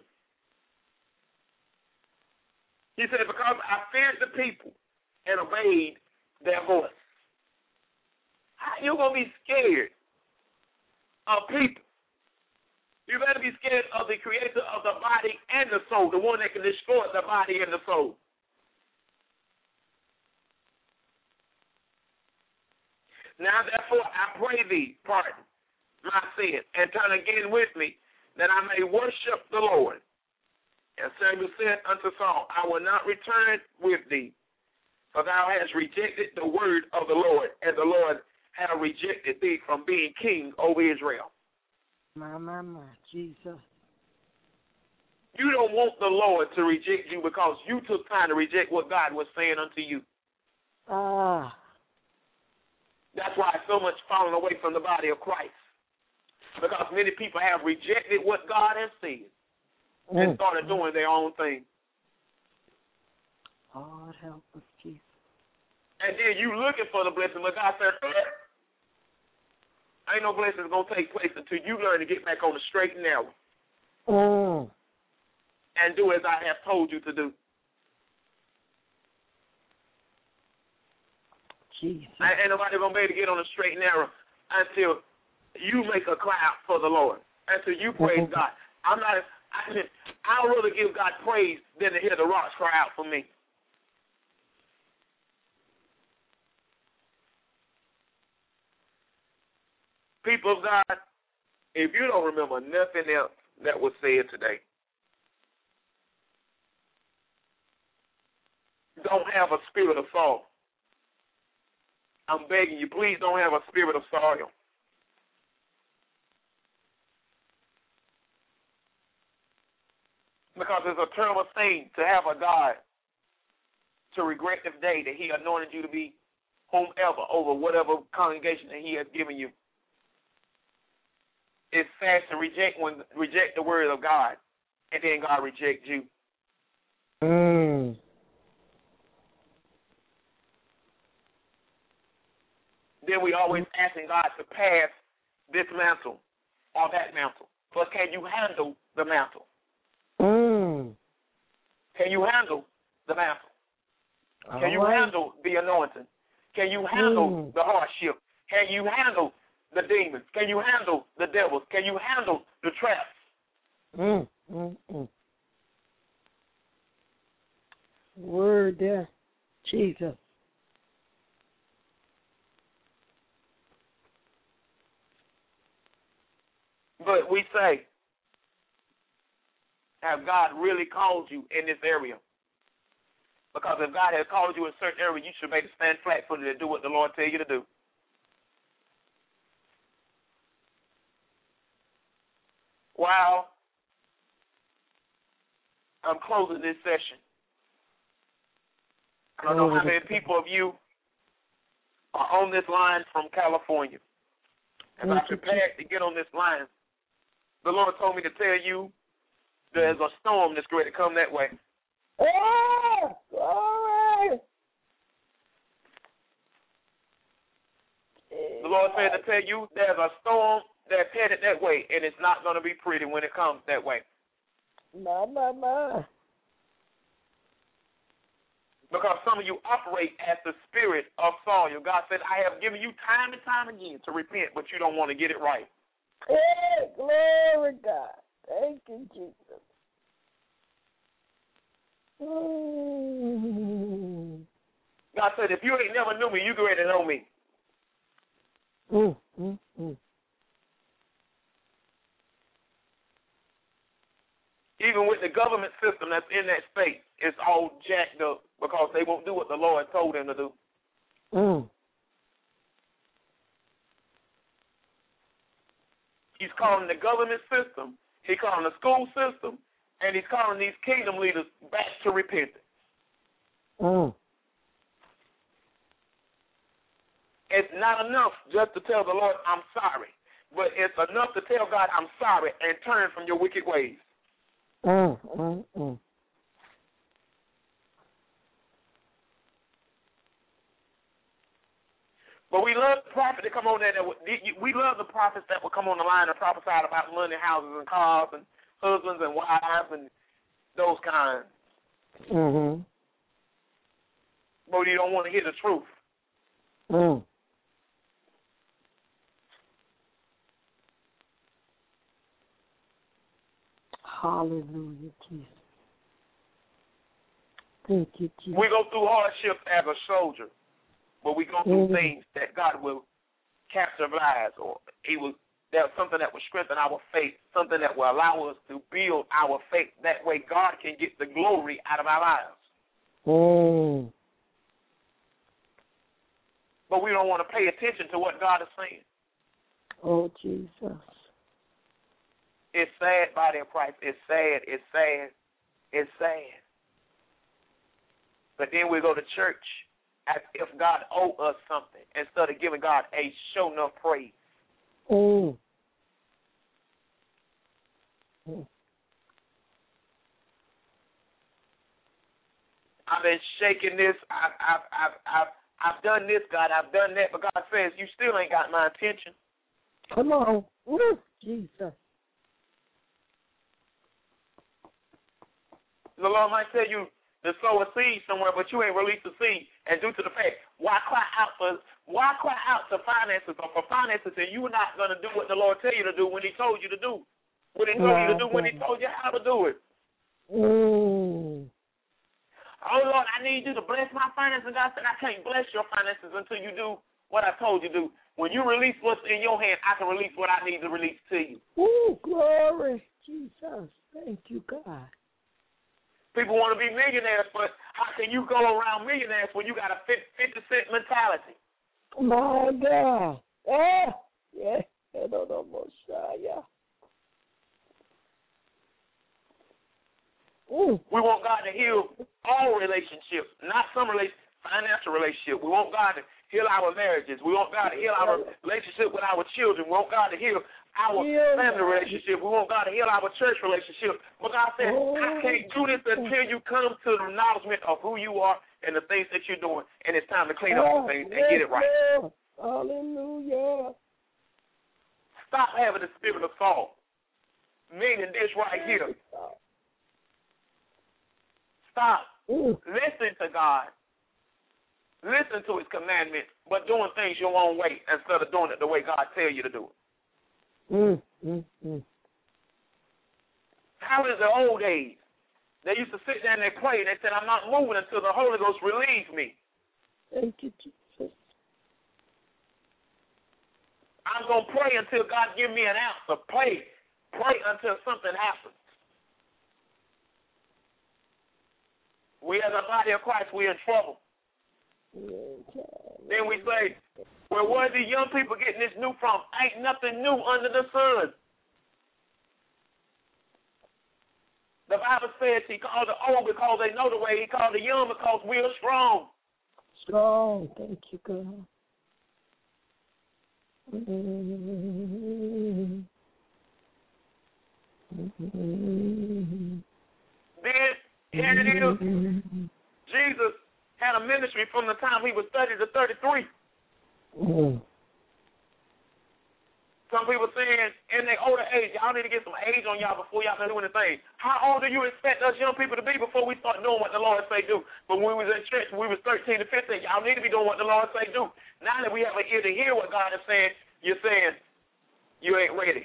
He said, because I feared the people and obeyed their voice. How you going to be scared of people? You better be scared of the creator of the body and the soul, the one that can destroy the body and the soul. Now, therefore, I pray thee, pardon my sin, and turn again with me, that I may worship the Lord. And Samuel said unto Saul, I will not return with thee, for thou hast rejected the word of the Lord, and the Lord hath rejected thee from being king over Israel. My, Jesus. You don't want the Lord to reject you because you took time to reject what God was saying unto you. That's why so much falling away from the body of Christ. Because many people have rejected what God has said and started doing their own thing. God help us, Jesus. And then you looking for the blessing, but God said, ain't no blessings going to take place until you learn to get back on the straight and narrow. And do as I have told you to do. Jesus. Ain't nobody going to be able to get on the straight and narrow until you make a cry out for the Lord, until you praise God. I'd rather give God praise than to hear the rocks cry out for me. People of God, if you don't remember nothing else that was said today, don't have a spirit of sorrow. I'm begging you, please don't have a spirit of sorrow. Because it's a terrible thing to have a God to regret the day that he anointed you to be whomever over whatever congregation that he has given you. It's sad to reject the word of God, and then God rejects you. Then we always asking God to pass this mantle or that mantle. But can you handle the mantle? Can you handle the mantle? Can you handle the anointing? Can you handle the hardship? Can you handle the demons? Can you handle the devils? Can you handle the traps? Word there, Jesus. But we say, have God really called you in this area? Because if God has called you in a certain area, you should make it stand flat-footed and do what the Lord tells you to do. While I'm closing this session, I don't know how many people of you are on this line from California. As I prepared to get on this line, the Lord told me to tell you there's a storm that's going to come that way. Oh, glory. The Lord said to tell you there's a storm that's headed that way, and it's not going to be pretty when it comes that way. My. Because some of you operate as the spirit of Saul. God said, I have given you time and time again to repent, but you don't want to get it right. Hey, glory God. Thank you, Jesus. God said, if you ain't never knew me, you go ahead and know me. Even with the government system that's in that state, it's all jacked up because they won't do what the Lord told them to do. He's calling the government system, he's calling the school system, and he's calling these kingdom leaders back to repentance. It's not enough just to tell the Lord, I'm sorry, but it's enough to tell God, I'm sorry, and turn from your wicked ways. But we love the prophet to come on there. We love the prophets that will come on the line and prophesy about money, houses, and cars, and husbands and wives, and those kinds. But you don't want to hear the truth. Hallelujah, Jesus. Thank you, Jesus. We go through hardships as a soldier, but we go through things that God will capture lives, or there's something that will strengthen our faith, something that will allow us to build our faith. That way God can get the glory out of our lives. But we don't want to pay attention to what God is saying. Oh, Jesus. It's sad, body of Christ. It's sad. It's sad. It's sad. But then we go to church as if God owed us something instead of giving God a show enough praise. I've been shaking this. I've done this, God. I've done that. But God says, you still ain't got my attention. Come on. Jesus. The Lord might tell you to sow a seed somewhere, but you ain't released the seed. And due to the fact, why cry out to finances or for finances, and you're not going to do what the Lord tell you to do when He told you to do? What He told you to do when He told you how to do it? Oh, Lord, I need you to bless my finances. God said, I can't bless your finances until you do what I told you to do. When you release what's in your hand, I can release what I need to release to you. Ooh, glory. Jesus. Thank you, God. People want to be millionaires, but how can you go around millionaires when you got a 50-cent mentality? My God. Ah, yeah. I don't know, Messiah. We want God to heal all relationships, not some financial relationships. We want God to heal our marriages. We want God to heal our relationship with our children. We want God to heal our family relationship. We want God to heal our church relationship. But God said, I can't do this until you come to the acknowledgement of who you are and the things that you're doing. And it's time to clean up some things and get it right. Hallelujah. Stop having the spirit of Saul. Meaning this right here. Stop. Listen to God. Listen to his commandments, but doing things your own way instead of doing it the way God tells you to do it. How is the old days? They used to sit there and they pray, and they said, I'm not moving until the Holy Ghost relieves me. Thank you, Jesus. I'm going to pray until God give me an answer. Pray until something happens. We as a body of Christ, we're in trouble. Then we say, well, where are the young people getting this new from? Ain't nothing new under the sun. The Bible says he called the old because they know the way. He called the young because we are strong. Strong. Thank you, God. Then, here it is. Jesus had a ministry from the time he was 30 to 33. Some people saying in their older age, y'all need to get some age on y'all before y'all can do anything. How old do you expect us young people to be before we start doing what the Lord say do? But when we was in church, when we was 13 to 15, y'all need to be doing what the Lord say do. Now that we have an ear to hear what God is saying, you're saying you ain't ready.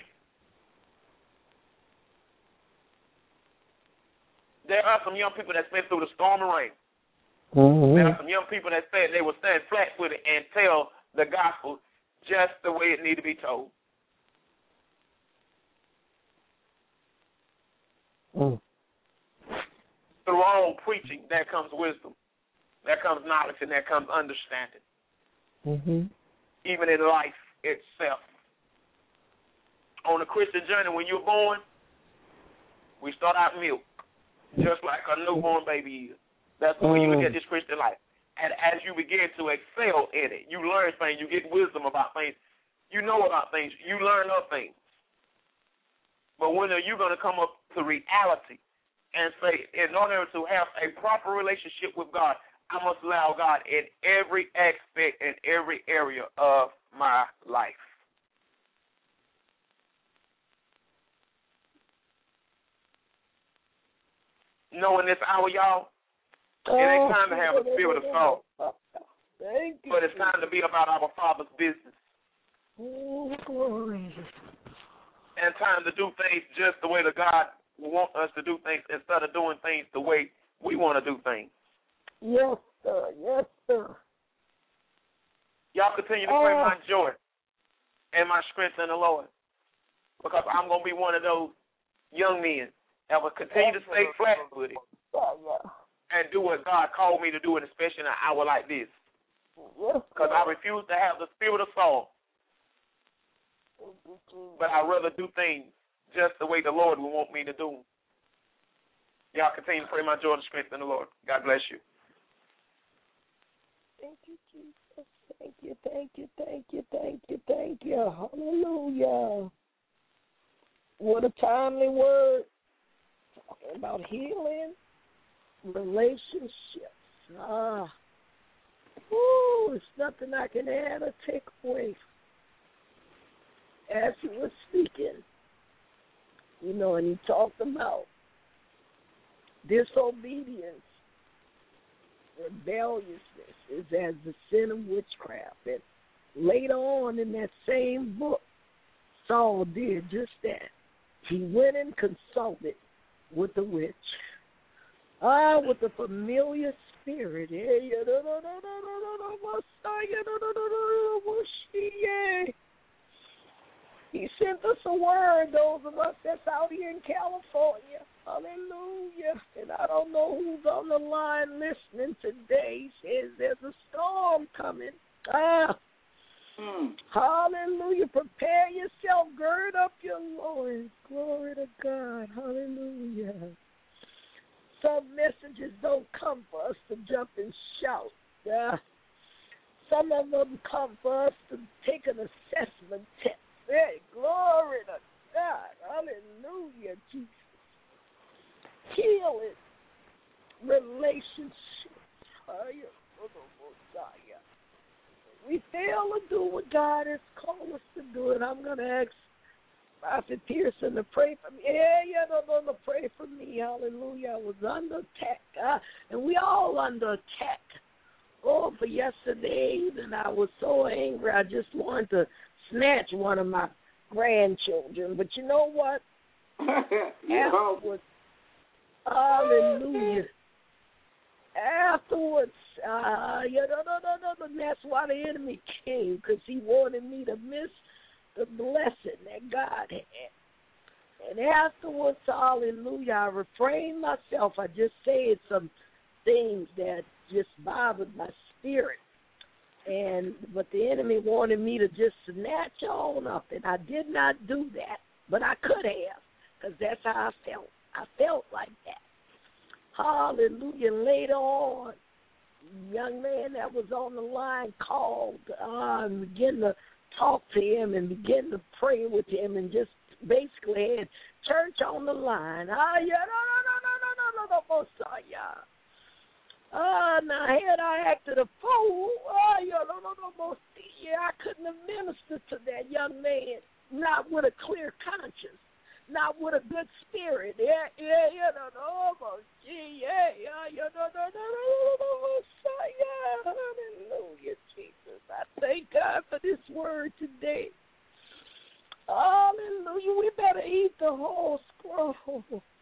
There are some young people that's been through the storm and rain. There are some young people that said they will stand flat-footed and tell the gospel just the way it need to be told. Through all preaching, there comes wisdom, there comes knowledge, and there comes understanding. Even in life itself. On the Christian journey, when you're born, we start out milk, just like a newborn baby is. That's the way you look at this Christian life. And as you begin to excel in it, you learn things, you get wisdom about things, you know about things, you learn of things. But when are you going to come up to reality and say, in order to have a proper relationship with God, I must allow God in every aspect and every area of my life. Knowing this hour, y'all, it ain't time to have a spirit of salt. But it's time to be about our Father's business. And time to do things just the way that God wants us to do things instead of doing things the way we want to do things. Yes, sir. Yes, sir. Y'all continue to pray my joy and my strength in the Lord. Because I'm going to be one of those young men that will continue to stay flat-footed and do what God called me to do, and especially in an hour like this. Because I refuse to have the spirit of Saul. But I'd rather do things just the way the Lord would want me to do them. Y'all continue to pray my joy and strength in the Lord. God bless you. Thank you, Jesus. Thank you, thank you, thank you, thank you, thank you. Hallelujah. What a timely word. Talking about healing, relationships. It's nothing I can add or take away. As he was speaking, and he talked about disobedience, rebelliousness is as the sin of witchcraft. And later on in that same book, Saul did just that. He went and consulted with the witch. With a familiar spirit. He sent us a word, those of us that's out here in California. Hallelujah. And I don't know who's on the line listening today. He says there's a storm coming. Hallelujah. Prepare yourself. Gird up your loins. Glory to God. Hallelujah. Some messages don't come for us to jump and shout. Some of them come for us to take an assessment test. Hey, glory to God. Hallelujah, Jesus. Healing relationships. We fail to do what God has called us to do, and I'm going to ask Prophet Pearson to pray for me. To pray for me. Hallelujah. I was under attack, and we all under attack. For yesterday, and I was so angry, I just wanted to snatch one of my grandchildren. But you know what? Afterwards, hallelujah. Afterwards, that's why the enemy came, because he wanted me to miss the blessing that God had. And afterwards, hallelujah, I refrained myself. I just said some things that just bothered my spirit. But the enemy wanted me to just snatch on up, and I did not do that. But I could have, because that's how I felt. I felt like that. Hallelujah. And later on, the young man that was on the line called and began to talk to him and began to pray with him and just basically had church on the line. Now had I acted a fool, I couldn't have ministered to that young man, not with a clear conscience, not with a good spirit. Hallelujah, Jesus. I thank God for this word today. Hallelujah. We better eat the whole scroll.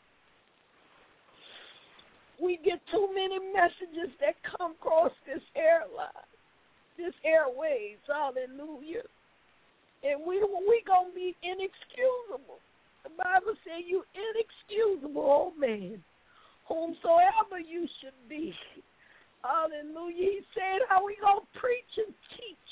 We get too many messages that come across this airwaves. Hallelujah. And we going to be inexcusable. The Bible says you inexcusable, old man, whomsoever you should be. Hallelujah. He said how we going to preach and teach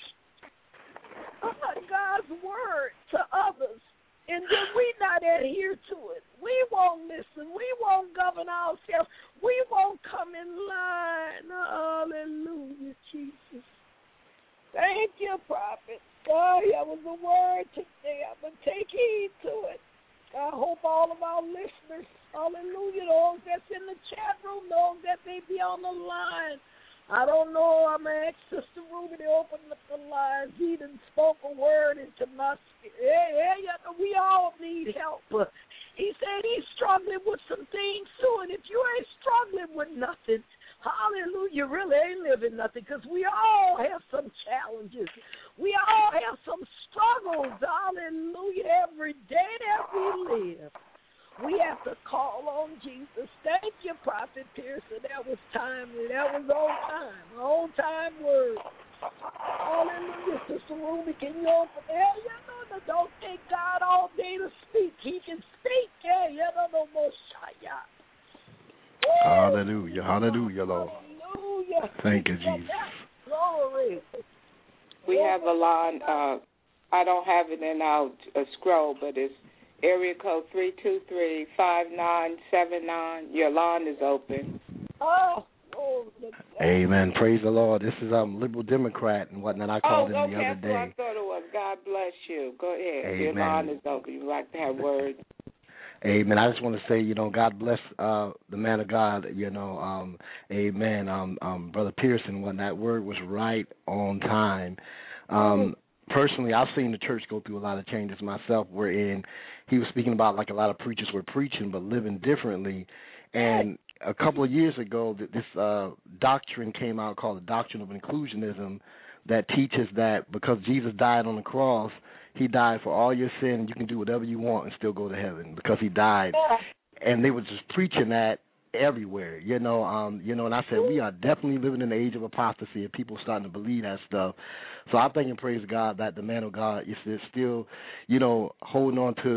God's word to others. And then we not adhere to it. We won't listen. We won't govern ourselves. We won't come in line. Hallelujah, Jesus. Thank you, prophet. God, that was the word today. I'm going to take heed to it. I hope all of our listeners, hallelujah, those that's in the chat room, those that may be on the line. I don't know. I'm going to ask Sister Ruby to open up the lines. He done spoke a word into my spirit. We all need help. He said he's struggling with some things too. And if you ain't struggling with nothing, hallelujah, you really ain't living nothing, because we all have some challenges. We all have some struggles, hallelujah, every day that we live. We have to call on Jesus. Thank you, Prophet Pearson. That was timely. That was on time word. Hallelujah. Sister Ruby, can you open that? Don't take God all day to speak. He can speak. Hallelujah. Hallelujah, Lord. Hallelujah. Thank you, Jesus. Glory. We have a line. I don't have it in our scroll, but it's area code 323-5979. Your line is open. Amen. Praise the Lord. This is Liberal Democrat and whatnot. I called in the other day. That's what I thought it was. God bless you. Go ahead. Amen. Your line is open. You like to have words. Amen. I just want to say, God bless the man of God, amen, Brother Pearson, when that word was right on time. Personally, I've seen the church go through a lot of changes myself, wherein he was speaking about like a lot of preachers were preaching but living differently. And a couple of years ago, this doctrine came out called the doctrine of inclusionism that teaches that because Jesus died on the cross, he died for all your sin, and you can do whatever you want and still go to heaven because he died. And they were just preaching that everywhere, and I said we are definitely living in the age of apostasy, and people starting to believe that stuff. So I thank and praise God that the man of God is still, holding on to,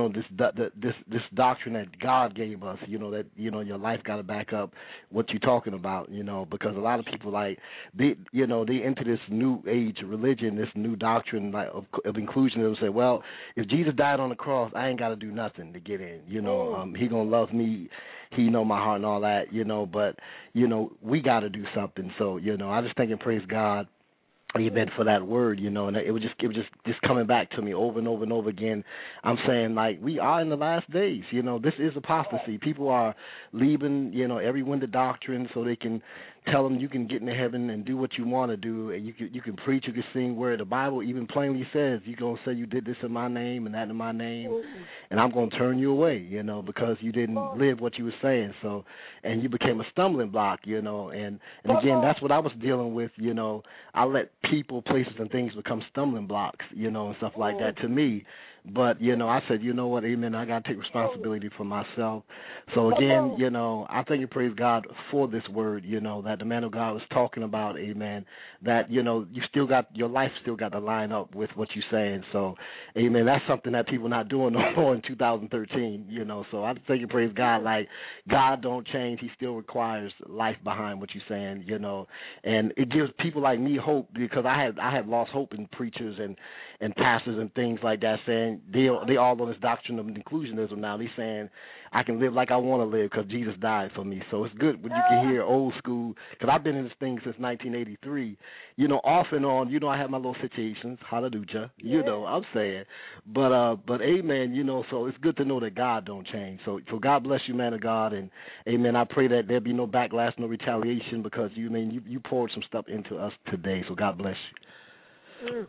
this doctrine that God gave us, that, your life got to back up what you're talking about, because a lot of people, like, they into this new age religion, this new doctrine of inclusion. They'll say, well, if Jesus died on the cross, I ain't got to do nothing to get in, he going to love me. He know my heart and all that, but, we got to do something. So, I just thank and praise God, amen, for that word, and it was just coming back to me over and over and over again. I'm saying, like, we are in the last days, this is apostasy. People are leaving, every wind of doctrine so they can tell them you can get into heaven and do what you want to do, and you can preach, you can sing, where the Bible even plainly says you're going to say you did this in my name and that in my name, and I'm going to turn you away, because you didn't live what you were saying. So, and you became a stumbling block, and again, that's what I was dealing with, I let people, places, and things become stumbling blocks, and stuff like that to me. But, I said, you know what, amen, I got to take responsibility for myself. So, again, I thank and praise God for this word, that the man of God was talking about, amen, that, you still got, your life still got to line up with what you're saying. So, amen, that's something that people not doing no more in 2013, So I thank and praise God, like, God don't change. He still requires life behind what you're saying, and it gives people like me hope, because I had lost hope in preachers and pastors and things like that, saying they all on this doctrine of inclusionism now. They saying I can live like I want to live because Jesus died for me. So it's good when you can hear old school, because I've been in this thing since 1983, off and on. I have my little situations, hallelujah, I'm saying. But amen, so it's good to know that God don't change. So God bless you, man of God, and amen. I pray that there be no backlash, no retaliation, because you poured some stuff into us today. So God bless you.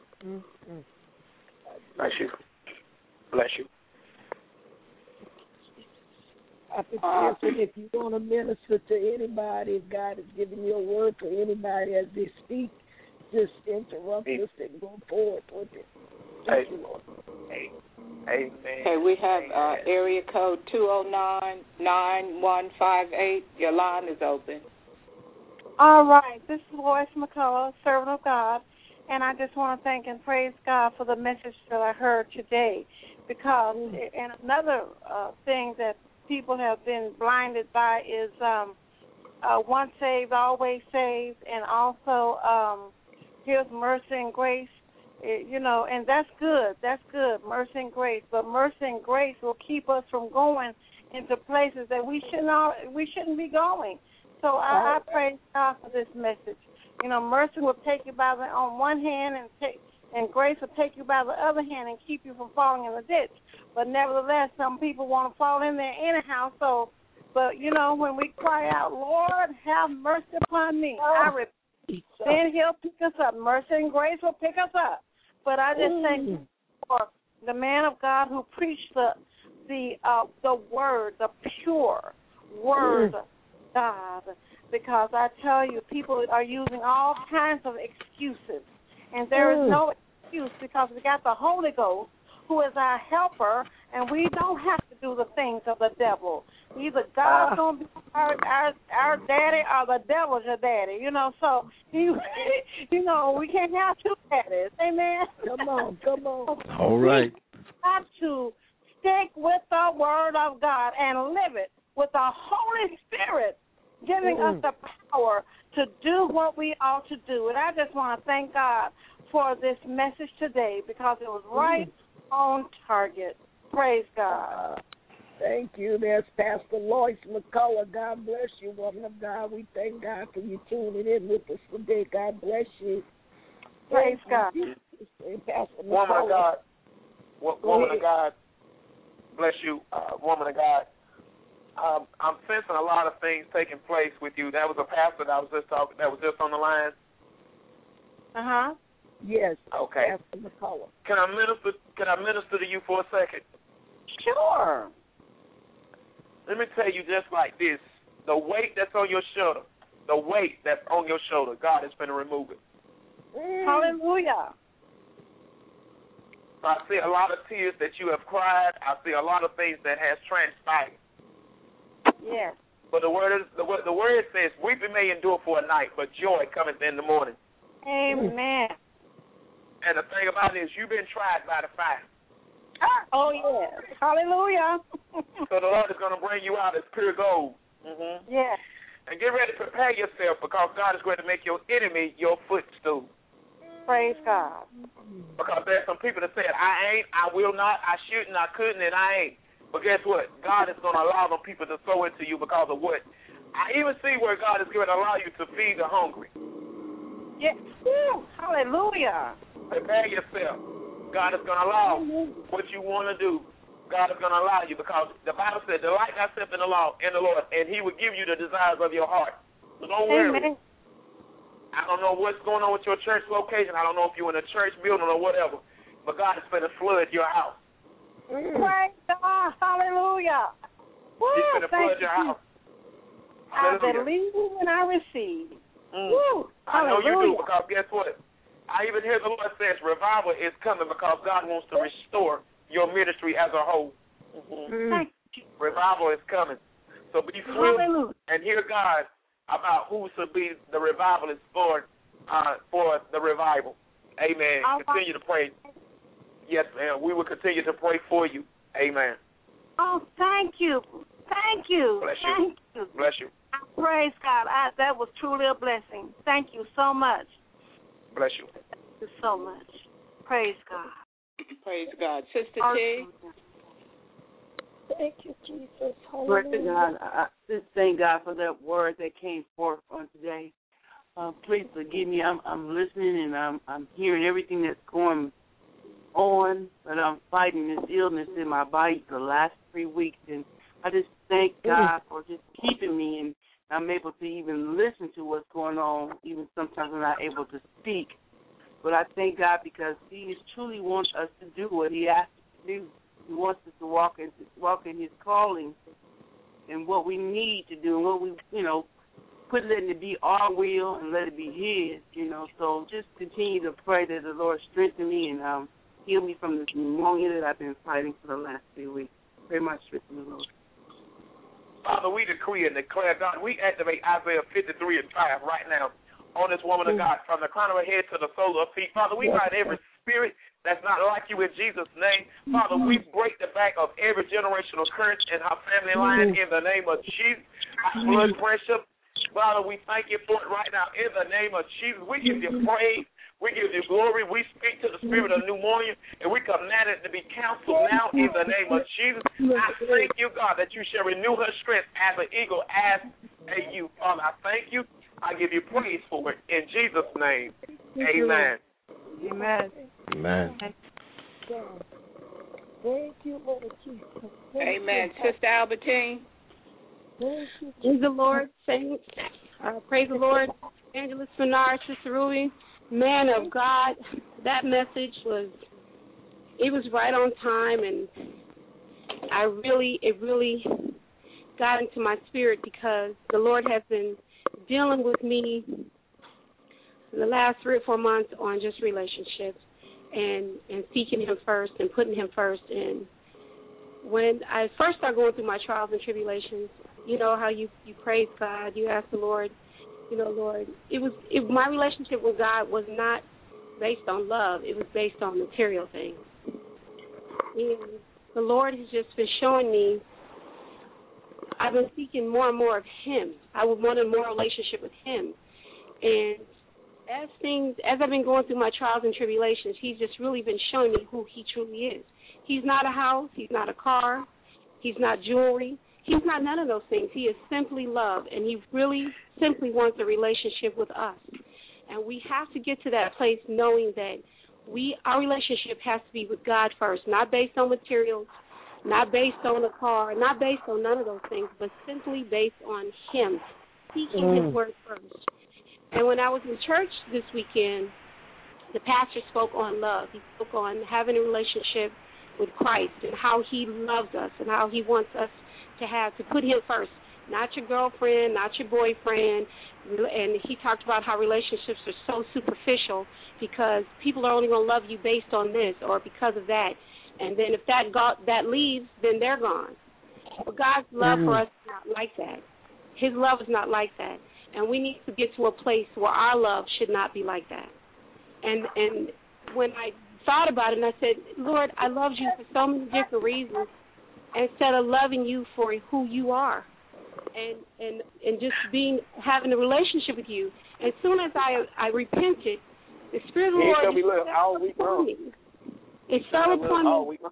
Bless you. Bless you. If you want to minister to anybody, if God is giving you a word for anybody as they speak, just interrupt us and go forward with it. Thank you, Lord. Amen. Okay, we have area code 209-9158. Your line is open. All right. This is Lois McCullough, servant of God. And I just want to thank and praise God for the message that I heard today, because and another thing that people have been blinded by is once saved, always saved, and also here's mercy and grace, and that's good. That's good, mercy and grace. But mercy and grace will keep us from going into places that we shouldn't be going. So I praise God for this message. Mercy will take you on one hand, and grace will take you by the other hand and keep you from falling in the ditch. But nevertheless, some people want to fall in there anyhow. So, but when we cry out, Lord, have mercy upon me, I repent. Then He'll pick us up. Mercy and grace will pick us up. But I just thank you for the man of God who preached the word, the pure word of God. Because I tell you, people are using all kinds of excuses. And there is no excuse, because we got the Holy Ghost, who is our helper, and we don't have to do the things of the devil. Either God's going to be our daddy, or the devil's your daddy, So, we can't have two daddies. Amen? Come on. All right. We have to stick with the Word of God and live it with the Holy Spirit, giving us the power to do what we ought to do. And I just want to thank God for this message today, because it was right on target. Praise God. Thank you. There's Pastor Lois McCullough. God bless you, woman of God. We thank God for you tuning in with us today. God bless you. Praise God. Woman of God. Woman of God. Bless you, woman of God. I'm sensing a lot of things taking place with you. That was a pastor that was just on the line. Yes. Okay. Pastor McCullough. Can I minister to you for a second? Sure. Let me tell you just like this: the weight that's on your shoulder, God is going to remove it. Hallelujah. I see a lot of tears that you have cried. I see a lot of things that has transpired. Yes. But the word says, weeping may endure for a night, but joy cometh in the morning. Amen. And the thing about it is, you've been tried by the fire. Oh, yes. Hallelujah. So the Lord is going to bring you out as pure gold. Mm-hmm. Yes. And get ready to prepare yourself, because God is going to make your enemy your footstool. Praise God. Because there's some people that said, I ain't, I will not, I shouldn't, I couldn't, and I ain't. But guess what? God is going to allow them people to sow into you because of what? I even see where God is going to allow you to feed the hungry. Yes. Woo. Hallelujah. Prepare yourself. God is going to allow what you want to do. God is going to allow you, because the Bible said, delight thyself in the Lord, and He will give you the desires of your heart. So don't worry. Amen. I don't know what's going on with your church location. I don't know if you're in a church building or whatever, but God is going to flood your house. Praise God. Hallelujah. Woo, He's going to flood your house. I believe and I receive. Woo. I know Hallelujah. you do, because guess what? I even hear the Lord says revival is coming, because God wants to restore your ministry as a whole. Thank you. Revival is coming. So be swift and hear God about who should be the revivalist for the revival. Amen. Continue to pray. Yes, ma'am. We will continue to pray for you. Amen. Oh, thank you. Thank you. Bless you. Thank you. Bless you. Praise God. That was truly a blessing. Thank you so much. Bless you. Thank you so much. Praise God. Praise God. Sister T. Thank you, Jesus. Glory to God. I just thank God for that word that came forth on today. Please forgive me. I'm listening and I'm hearing everything that's going on, but I'm fighting this illness in my body for the last 3 weeks, and I just thank God for just keeping me, and I'm able to even listen to what's going on, even sometimes I'm not able to speak. But I thank God because He truly wants us to do what He asked us to do. He wants us to walk in His calling and what we need to do, and what we, letting it be our will and let it be His, So just continue to pray that the Lord strengthen me and heal me from this pneumonia that I've been fighting for the last 3 weeks. Very much strengthen the Lord. Father, we decree and declare, God, we activate Isaiah 53:5 right now on this woman of God, from the crown of her head to the sole of her feet. Father, we bind every spirit that's not like you in Jesus' name. Father, we break the back of every generational curse in her family line in the name of Jesus. Blood pressure, Father, we thank you for it right now in the name of Jesus. We give you praise. We give you glory. We speak to the spirit of pneumonia, and we command it to be canceled now in the name of Jesus. I thank you, God, that you shall renew her strength as an eagle, as a youth. Father, I thank you. I give you praise for it in Jesus' name. Amen. Amen. Amen. Thank you, Lord Jesus. Amen. Sister Albertine. Praise the Lord, saints. Praise the Lord. Evangelist Bernard, Sister Ruby, man of God, that message was right on time, and it really got into my spirit, because the Lord has been dealing with me in the last 3 or 4 months on just relationships and seeking Him first and putting Him first. And when I first started going through my trials and tribulations, you know how you praise God, you ask the Lord, Lord, my relationship with God was not based on love. It was based on material things. And the Lord has just been showing me, I've been seeking more and more of Him. I wanted more relationship with Him. And as I've been going through my trials and tribulations, He's just really been showing me who He truly is. He's not a house. He's not a car. He's not jewelry. He's not none of those things. He is simply love, and He really simply wants a relationship with us. And we have to get to that place knowing that our relationship has to be with God first, not based on materials, not based on a car, not based on none of those things, but simply based on Him, seeking His word first. And when I was in church this weekend, the pastor spoke on love. He spoke on having a relationship with Christ and how He loves us and how He wants us to put Him first, not your girlfriend, not your boyfriend. And he talked about how relationships are so superficial because people are only going to love you based on this or because of that. And then if that leaves, then they're gone. But God's love for us is not like that. His love is not like that. And we need to get to a place where our love should not be like that. And when I thought about it, and I said, Lord, I loved you for so many different reasons instead of loving you for who you are and just having a relationship with you. As soon as I repented, the Spirit of the Lord fell upon me. It fell upon me.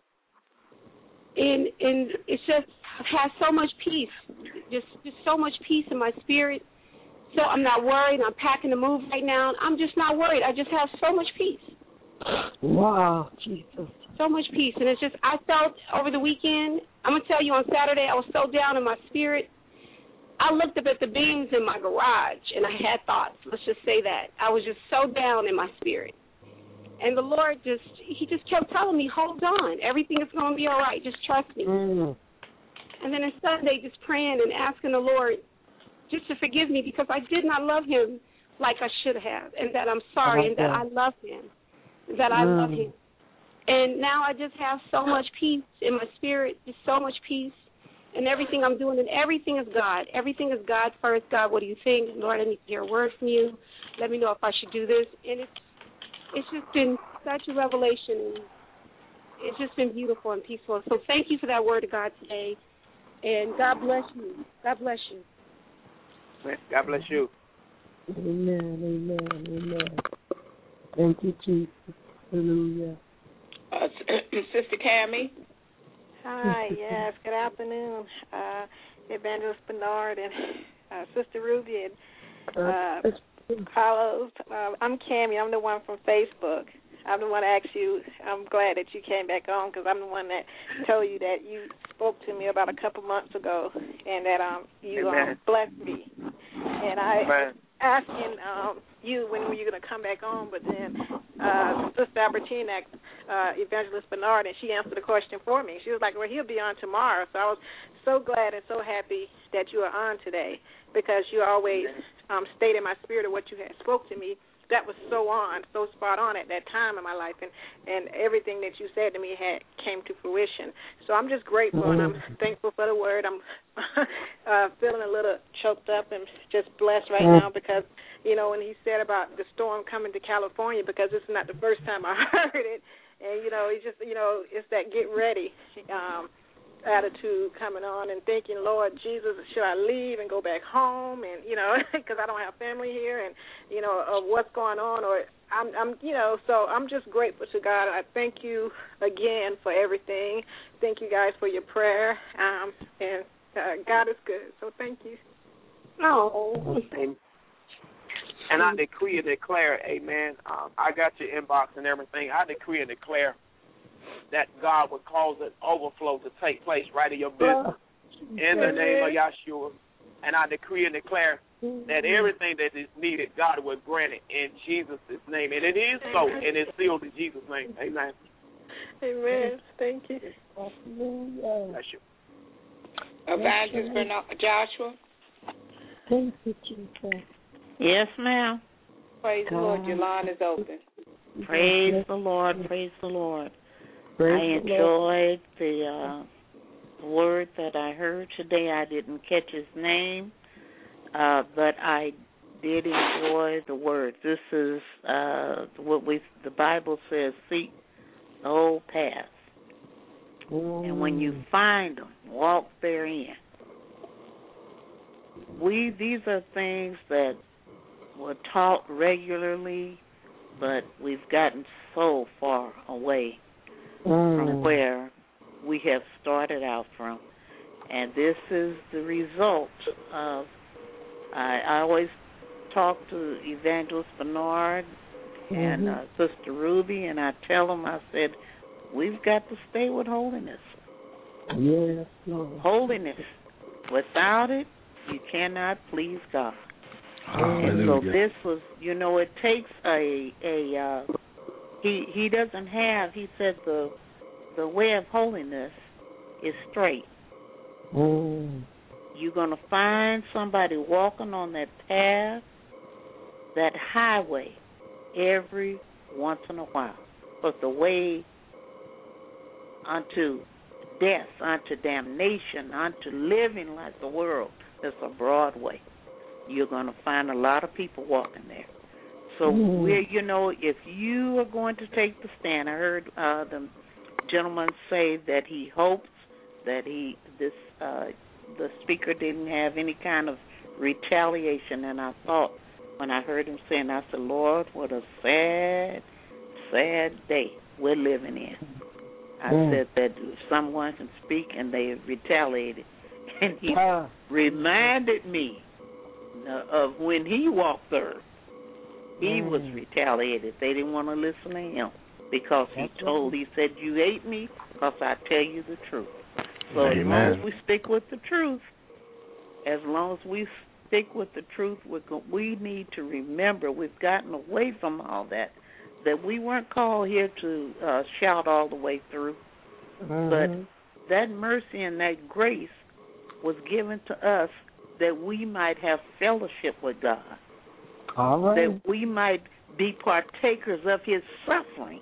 And it just has so much peace, just so much peace in my spirit. So I'm not worried. I'm packing to move right now. I'm just not worried. I just have so much peace. Wow, Jesus. So much peace. And it's just, I felt over the weekend, I'm going to tell you, on Saturday, I was so down in my spirit. I looked up at the beams in my garage, and I had thoughts. Let's just say that. I was just so down in my spirit. And the Lord he just kept telling me, hold on. Everything is going to be all right. Just trust me. And then on Sunday, just praying and asking the Lord just to forgive me because I did not love him like I should have, and that I'm sorry, and that I love him, I love him. And now I just have so much peace in my spirit, just so much peace in everything I'm doing, and everything is God. Everything is God first. God, what do you think? Lord, I need to hear a word from you. Let me know if I should do this. And it's just been such a revelation, and it's just been beautiful and peaceful. So thank you for that word of God today, and God bless you. God bless you. God bless you. Amen, amen, amen. Thank you, Jesus. Hallelujah. Sister Cammie. Hi, yes, good afternoon, Evangelist Bernard and Sister Ruby and Carlos. I'm Cammie. I'm the one from Facebook. I'm the one that asked you. I'm glad that you came back on because I'm the one that told you that you spoke to me about a couple months ago and that you blessed me. And I asking you when were you going to come back on, but then Sister Albertine asked Evangelist Bernard, and she answered the question for me. She was like, well, he'll be on tomorrow. So I was so glad and so happy that you are on today because you always stayed in my spirit of what you had spoke to me. That was so spot on at that time in my life, and everything that you said to me came to fruition. So I'm just grateful, and I'm thankful for the word. I'm feeling a little choked up and just blessed right now because, you know, when he said about the storm coming to California, because this is not the first time I heard it, and, you know, it's just, you know, it's that get ready attitude coming on and thinking, Lord Jesus, should I leave and go back home? And, you know, because I don't have family here and, you know, what's going on, or I'm, you know, so I'm just grateful to God. I thank you again for everything. Thank you guys for your prayer. And God is good. So thank you. Oh. And I decree and declare, amen. I got your inbox and everything. I decree and declare that God would cause an overflow to take place right in your business in the name of Yahshua. And I decree and declare that everything that is needed, God will grant it in Jesus' name. And it is so, and it's sealed in Jesus' name. Amen. Amen. Thank you. Bless you. Evangelist Joshua. Thank you, Jesus. Yes, ma'am. Praise the Lord. Your line is open. Praise the Lord. Praise the Lord. I enjoyed the word that I heard today. I didn't catch his name, but I did enjoy the word. This is what the Bible says, seek the whole path. And when you find them, walk therein. These are things that were taught regularly, but we've gotten so far away from where we have started out from. And this is the result of, I always talk to Evangelist Bernard and Sister Ruby, and I tell them, I said, we've got to stay with holiness. Yes, Lord. Holiness. Without it, you cannot please God. Hallelujah. And so this was, you know, it takes he doesn't have, he said the way of holiness is straight. You're going to find somebody walking on that path, that highway, every once in a while. But the way unto death, unto damnation, unto living like the world, It's a broad way. You're going to find a lot of people walking there. So if you are going to take the stand, I heard the gentleman say that he hopes that the speaker didn't have any kind of retaliation. And I thought when I heard him saying, I said, Lord, what a sad, sad day we're living in. I said that if someone can speak and they retaliated. And he reminded me of when he walked there. He was retaliated. They didn't want to listen to him because he said, you hate me because I tell you the truth. So as long as we stick with the truth, we need to remember we've gotten away from all that we weren't called here to shout all the way through. But that mercy and that grace was given to us that we might have fellowship with God. All right. That we might be partakers of His suffering.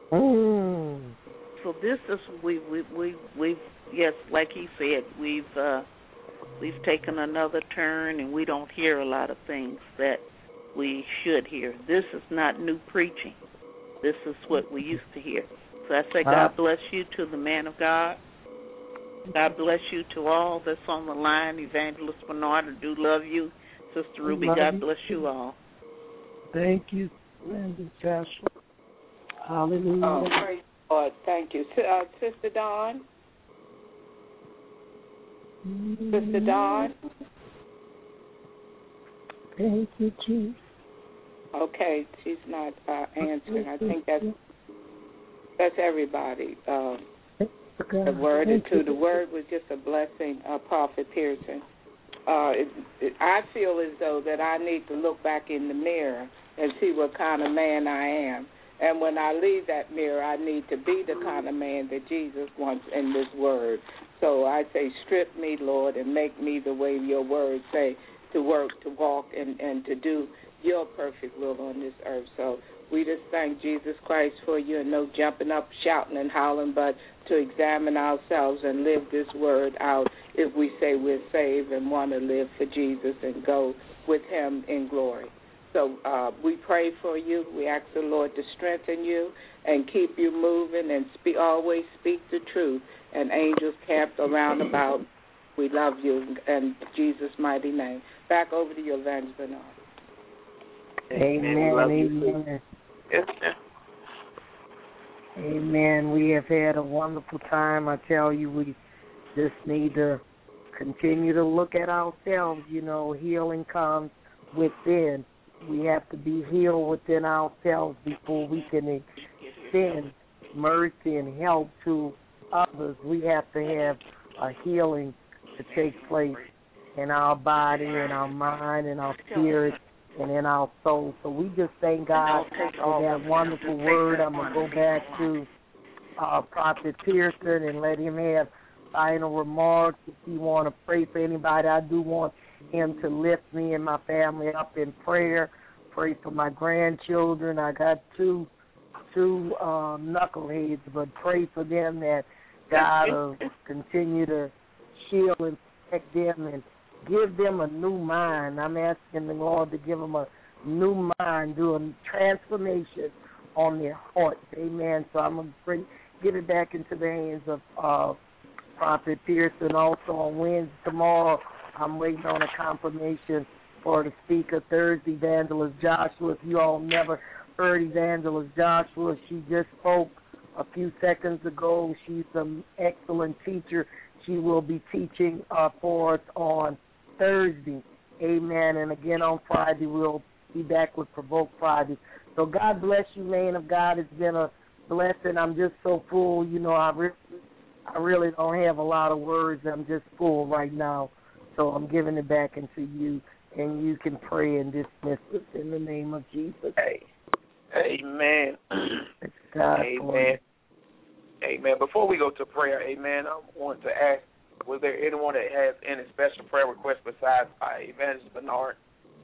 So this is we've yes, like he said, we've taken another turn, and we don't hear a lot of things that we should hear. This is not new preaching. This is what we used to hear. So I say, God bless you to the man of God. God bless you to all that's on the line. Evangelist Bernard, I do love you. Sister Ruby, God bless you all. Thank you, Brandon Joshua. Hallelujah. Oh, praise the Lord. Thank you. Sister Dawn? Sister Dawn? Thank you, Jesus. Okay, she's not answering. I think that's everybody. The word was just a blessing, Prophet Pearson. I feel as though that I need to look back in the mirror and see what kind of man I am. And when I leave that mirror, I need to be the kind of man that Jesus wants in this word. So I say, strip me, Lord, and make me the way your words say, to work, to walk, and to do your perfect will on this earth. So we just thank Jesus Christ for you, and no jumping up, shouting, and howling, but to examine ourselves and live this word out if we say we're saved and want to live for Jesus and go with him in glory. So we pray for you. We ask the Lord to strengthen you and keep you moving and always speak the truth. And angels camped around about. We love you in Jesus' mighty name. Back over to you, Evangelist Bernard. Amen. Amen. We have had a wonderful time. I tell you, we just need to continue to look at ourselves. You know, healing comes within. We have to be healed within ourselves before we can extend mercy and help to others. We have to have a healing to take place in our body, in our mind, in our spirit, and in our soul. So we just thank God for that wonderful word. I'm going to go back to Prophet Pearson and let him have final remarks. If you want to pray for anybody, I do want him to lift me and my family up in prayer. Pray for my grandchildren. I got two knuckleheads, but pray for them that God will continue to shield and protect them and give them a new mind. I'm asking the Lord to give them a new mind, do a transformation on their hearts. Amen. So I'm going to get it back into the hands of Prophet Pearson. Also on Wednesday, tomorrow, I'm waiting on a confirmation for the speaker. Thursday, Evangelist Joshua. If you all never heard Evangelist Joshua, she just spoke a few seconds ago. She's an excellent teacher. She will be teaching for us on Thursday. Amen. And again on Friday, we'll be back with Provoke Friday. So God bless you, man of God. It's been a blessing. I'm just so full. You know, I really don't have a lot of words. I'm just full right now. So I'm giving it back into you, and you can pray and dismiss us in the name of Jesus. Amen. Amen. Amen. Before we go to prayer, amen, I want to ask, was there anyone that has any special prayer requests besides Evangelist Bernard?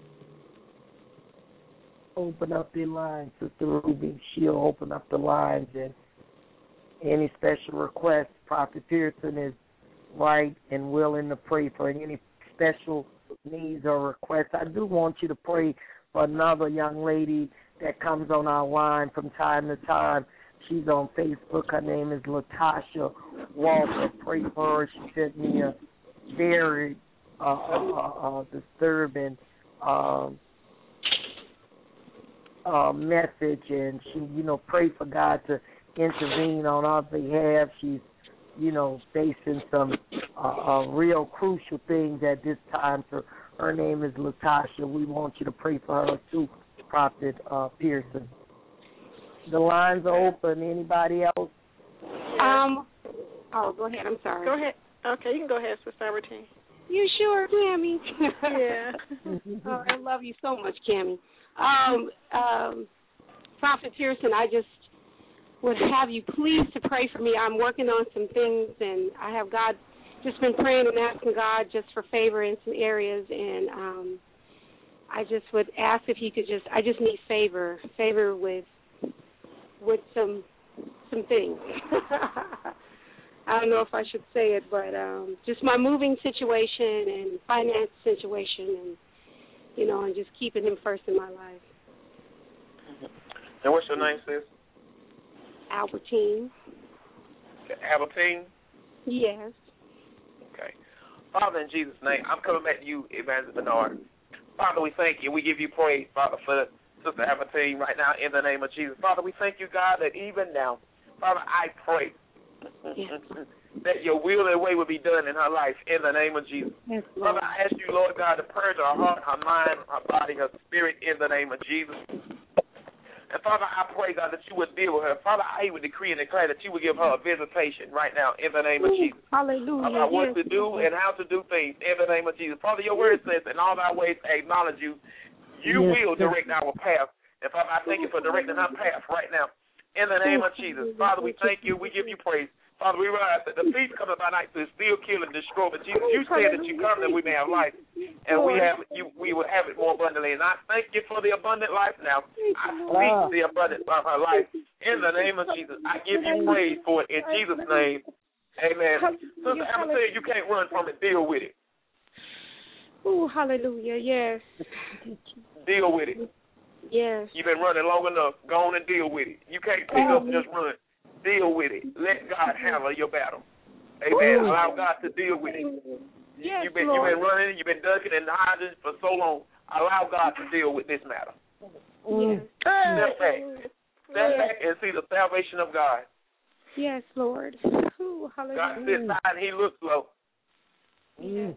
Open up the lines, Sister Ruby. She'll open up the lines, and any special requests, Prophet Pearson is right and willing to pray for any special needs or requests, I do want you to pray for another young lady that comes on our line from time to time. She's on Facebook. Her name is Latasha Walker. Pray for her. She sent me a very disturbing message, and she, pray for God to intervene on our behalf. She's, facing some real crucial things at this time. So her name is Latasha. We want you to pray for her too, Prophet Pearson. The lines are open. Anybody else? Go ahead. I'm sorry. Go ahead. Okay, you can go ahead, Sister Albertine. You sure, Cammie? Yeah. Oh, I love you so much, Cammie. Prophet Pearson, I just would have you please to pray for me. I'm working on some things, and I have God just been praying and asking God just for favor in some areas, and I just would ask if you could I just need favor with some things. I don't know if I should say it, but just my moving situation and finance situation, and and just keeping Him first in my life. And what's your name, sis? Albertine. Albertine? Yes. Okay. Father, in Jesus' name, I'm coming back to you, Evangelist Bernard. Father, we thank you. We give you praise, Father, for Sister Albertine right now in the name of Jesus. Father, we thank you, God, that even now, Father, I pray that your will and way will be done in her life in the name of Jesus. Yes, Father, I ask you, Lord God, to purge her heart, her mind, her body, her spirit in the name of Jesus. And Father, I pray, God, that you would deal with her. Father, I would decree and declare that you would give her a visitation right now in the name of Jesus. Hallelujah. About what to do and how to do things in the name of Jesus. Father, your word says, in all thy ways acknowledge you. You will direct our path. And Father, I thank you for directing our path right now in the name of Jesus. Father, we thank you. We give you praise. Father, we realize that the thief cometh by night to steal, kill, and destroy. But Jesus, you said that you come that we may have life, and we will have it more abundantly. And I thank you for the abundant life now. I speak the abundance of her life in the name of Jesus. I give you praise for it in Jesus' name. Amen. Sister Albertine, you can't run from it. Deal with it. Oh, hallelujah. Yes. Deal with it. Yes. You've been running long enough. Go on and deal with it. You can't pick up and just run. Deal with it. Let God handle your battle. Amen. Allow God to deal with it. Yes, you've been running, you've been ducking and hiding for so long. Allow God to deal with this matter. Yes. Step back and see the salvation of God. Yes, Lord. Ooh, hallelujah. God sits high and He looks low. Yes.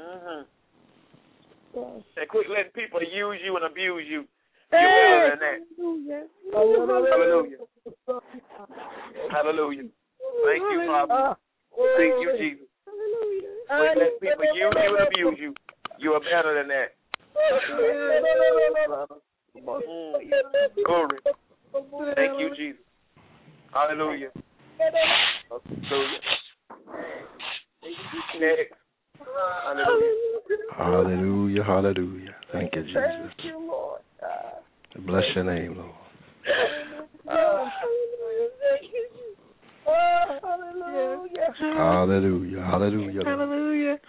And quit letting people use you and abuse you. You're better than that. Hallelujah. Hallelujah. Thank you, Father. Thank you, Jesus. Quit letting people use you and abuse you. You are better than that. Glory. Thank you, Jesus. Hallelujah. Hallelujah. Next. Hallelujah. Hallelujah. Thank you, Jesus. Thank you, Lord. Bless your name, Lord. Hallelujah. Hallelujah. Hallelujah. Hallelujah.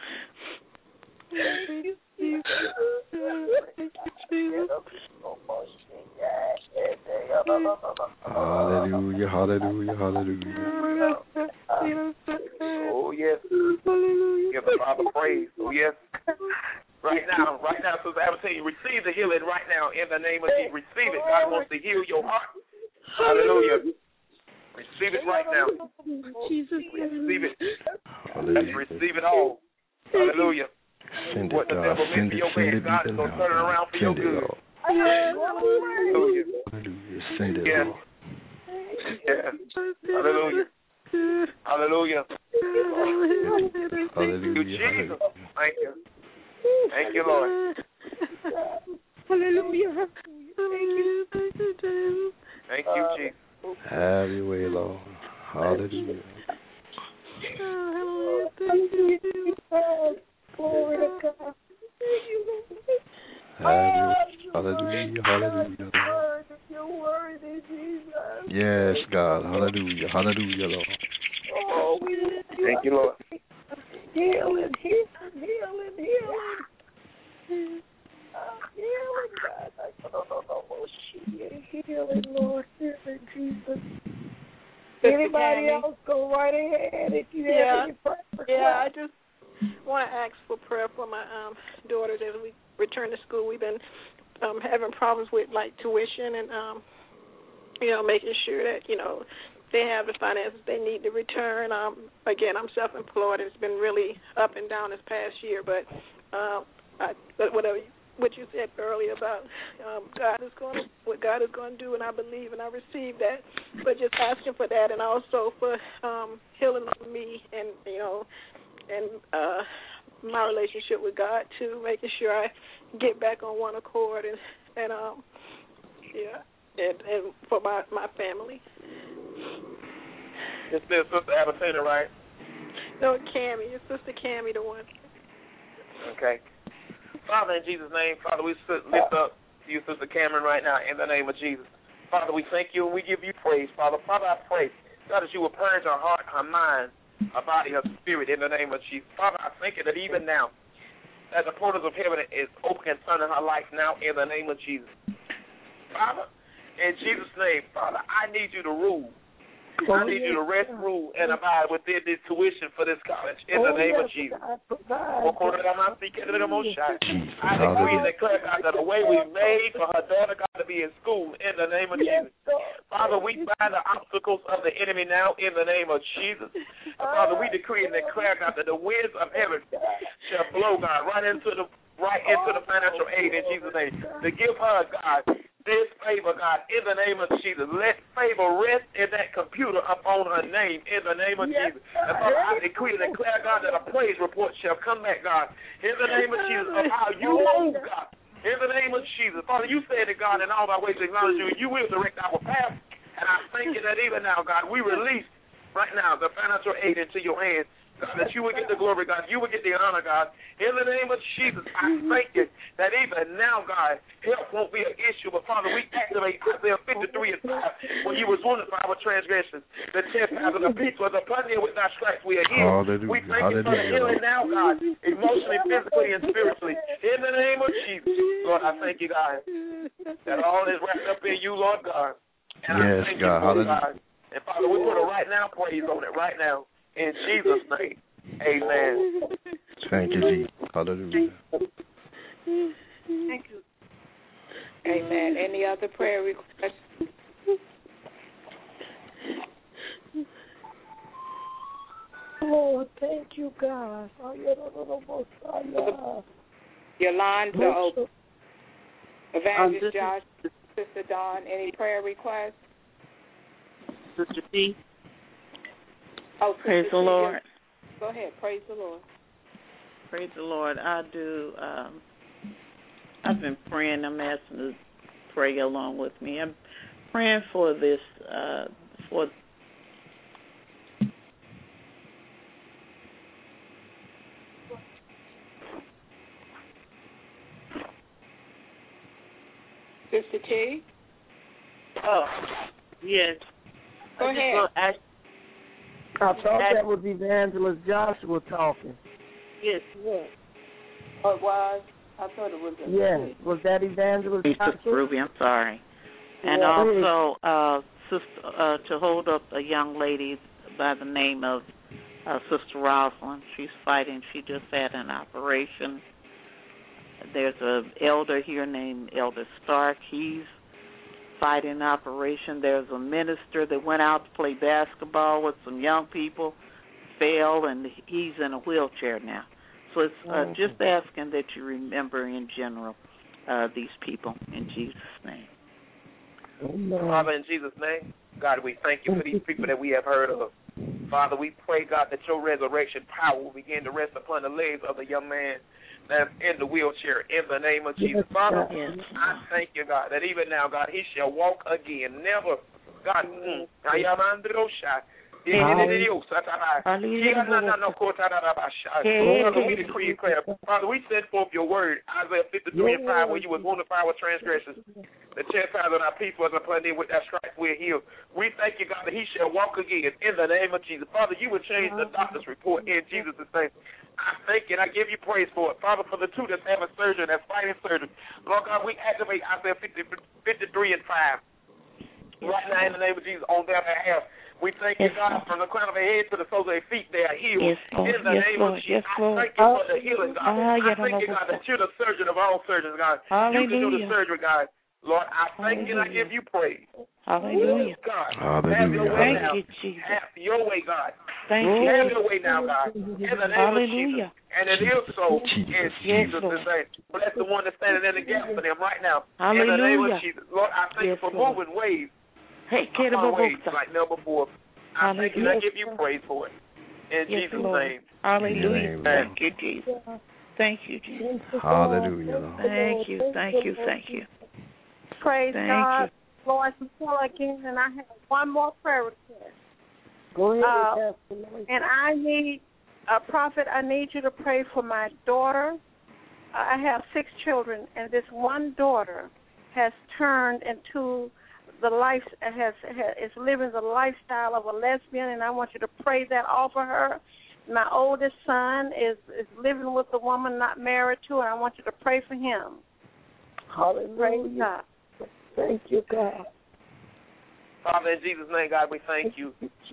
Hallelujah. Hallelujah. Hallelujah. Oh, yes. Give the Father praise. Oh, yes. Right now, Sister Albertine, receive the healing right now in the name of Jesus. Receive it. God wants to heal your heart. Hallelujah. Receive it right now. Jesus. Receive it. Hallelujah. Let's receive it all. Hallelujah. Send What it, the God. devil meant Send for it. your Send bad, it God is even going to now. turn it around for your Send it, good. Lord. Hallelujah. Hallelujah. Send it, Yes. Lord. Yes. Hallelujah. Hallelujah. Hallelujah. Thank you, Jesus. Hallelujah. Thank you. Thank you, Lord. Hallelujah. Thank you, Jesus. Have your way, Lord. Hallelujah. Hallelujah. Hallelujah. Yes, God. Hallelujah. Hallelujah, Lord. Thank you, Lord. Healing, Healing, God. Healing, Lord. Healing, Jesus. Anybody else, go right ahead if you have any prayer. Yeah, I just want to ask for prayer for my daughters as we return to school. We've been having problems with, like, tuition and, making sure that, they have the finances they need to return. Again, I'm self-employed. It's been really up and down this past year, but what you said earlier about what God is going to do, and I believe and I receive that. But just asking for that, and also for healing of me and my relationship with God too, making sure I get back on one accord and for my family. It's been Sister Abatina, right? No, Cammie. It's Sister Cammie, the one. Okay. Father, in Jesus' name, Father, we lift up to you, Sister Cameron, right now, in the name of Jesus. Father, we thank you and we give you praise. Father, I pray, God, that you will purge our heart, our mind, our body, our spirit, in the name of Jesus. Father, I thank you that even now, that the portals of heaven is open concerning her life now, in the name of Jesus. Father, in Jesus' name, Father, I need you to rule. I need you to rest, rule, and abide within this tuition for this college in the name of Jesus. I decree and declare, God, that the way we made for her daughter, God, to be in school in the name of Jesus. Father, we bind the obstacles of the enemy now in the name of Jesus. Father, we decree and declare, God, that the winds of heaven shall blow, God, right into the financial aid in Jesus' name. To give her, God, this favor, God, in the name of Jesus. Let favor rest in that computer upon her name in the name of Jesus. And Father, I decree and declare, God, that a praise report shall come back, God, in the name of Jesus, of how you move, God, in the name of Jesus. Father, you said that, God, in all thy ways to acknowledge you, and you will direct our path. And I thank you that even now, God, we release right now the financial aid into your hands. God, that you would get the glory, God. You would get the honor, God. In the name of Jesus, I thank you that even now, God, help won't be an issue. But, Father, we activate Isaiah 53:5 when you was wounded for our transgressions. The chastisement of peace was upon you, with thy stripes we are healed. We thank you for the healing now, God, emotionally, physically, and spiritually. In the name of Jesus, Lord, I thank you, God, that all is wrapped up in you, Lord God. And I thank you, Lord God. And, Father, we put a right now praise on it right now. In Jesus' name, amen. Thank you, Jesus. Hallelujah. Thank you. Amen. Any other prayer requests? Oh, thank you, God. Your lines are open. Evangelist Josh, Sister Dawn, any prayer requests? Sister T. Oh, praise the Lord. Go ahead. Praise the Lord. Praise the Lord. I do. I've been praying. I'm asking to pray along with me. I'm praying for this, for Sister T. Oh, yes. Go ahead. I thought that was Evangelist Joshua talking. Yes. Oh, it was? I thought it was. Yes. Was that Evangelist Joshua? Sister Ruby, I'm sorry. And also, sister, to hold up a young lady by the name of Sister Rosalind. She's fighting. She just had an operation. There's an elder here named Elder Stark. He's fighting operation. There's a minister that went out to play basketball with some young people, fell, and he's in a wheelchair now. So it's just asking that you remember in general these people in Jesus' name. Father, in Jesus' name, God, we thank you for these people that we have heard of. Father, we pray, God, that your resurrection power will begin to rest upon the legs of the young man that's in the wheelchair in the name of Jesus. Father, I thank you, God, that even now, God, he shall walk again. Never, God, Father, we decree and declare. Father, we send forth your word, Isaiah 53:5, where you was wounded for our transgressions. The chastisement of our peace was upon thee, with that stripes we are healed. We thank you, God, that he shall walk again in the name of Jesus. Father, you will change the doctor's report in Jesus' name. I thank you and I give you praise for it. Father, for the two that's having surgery, that's fighting surgery. Lord God, we activate Isaiah 53:5 right now in the name of Jesus on their behalf. We thank you, God, from the crown of their head to the soles of their feet, they are healed. In the name of Jesus, I thank you for the healing, God. I thank you, God, that you're the surgeon of all surgeons, God. You can do the surgery, God. Lord, I thank you and I give you praise. Hallelujah. God, Hallelujah. have your way now. Thank you, Jesus. Have your way, God. Thank you. Have your way now, God. In the name of Jesus. And it is so in Jesus' name. Bless the one that's standing in the gap for them right now. In the name of Jesus. Lord, I thank you for moving waves. Waves like never before. I thank you and I give you praise for it. In Jesus' name. Hallelujah. Thank you, Jesus. Thank you, Jesus. Hallelujah. Thank you, thank you, thank you. Praise Thank God. Lord, again, and I have one more prayer request. Go ahead, and I need, Prophet, I need you to pray for my daughter. I have 6 children, and this one daughter has turned into the life, is living the lifestyle of a lesbian, and I want you to pray that over her. My oldest son is living with a woman not married to, and I want you to pray for him. Hallelujah. Praise God. Thank you, God. Father, in Jesus' name, God, we thank you.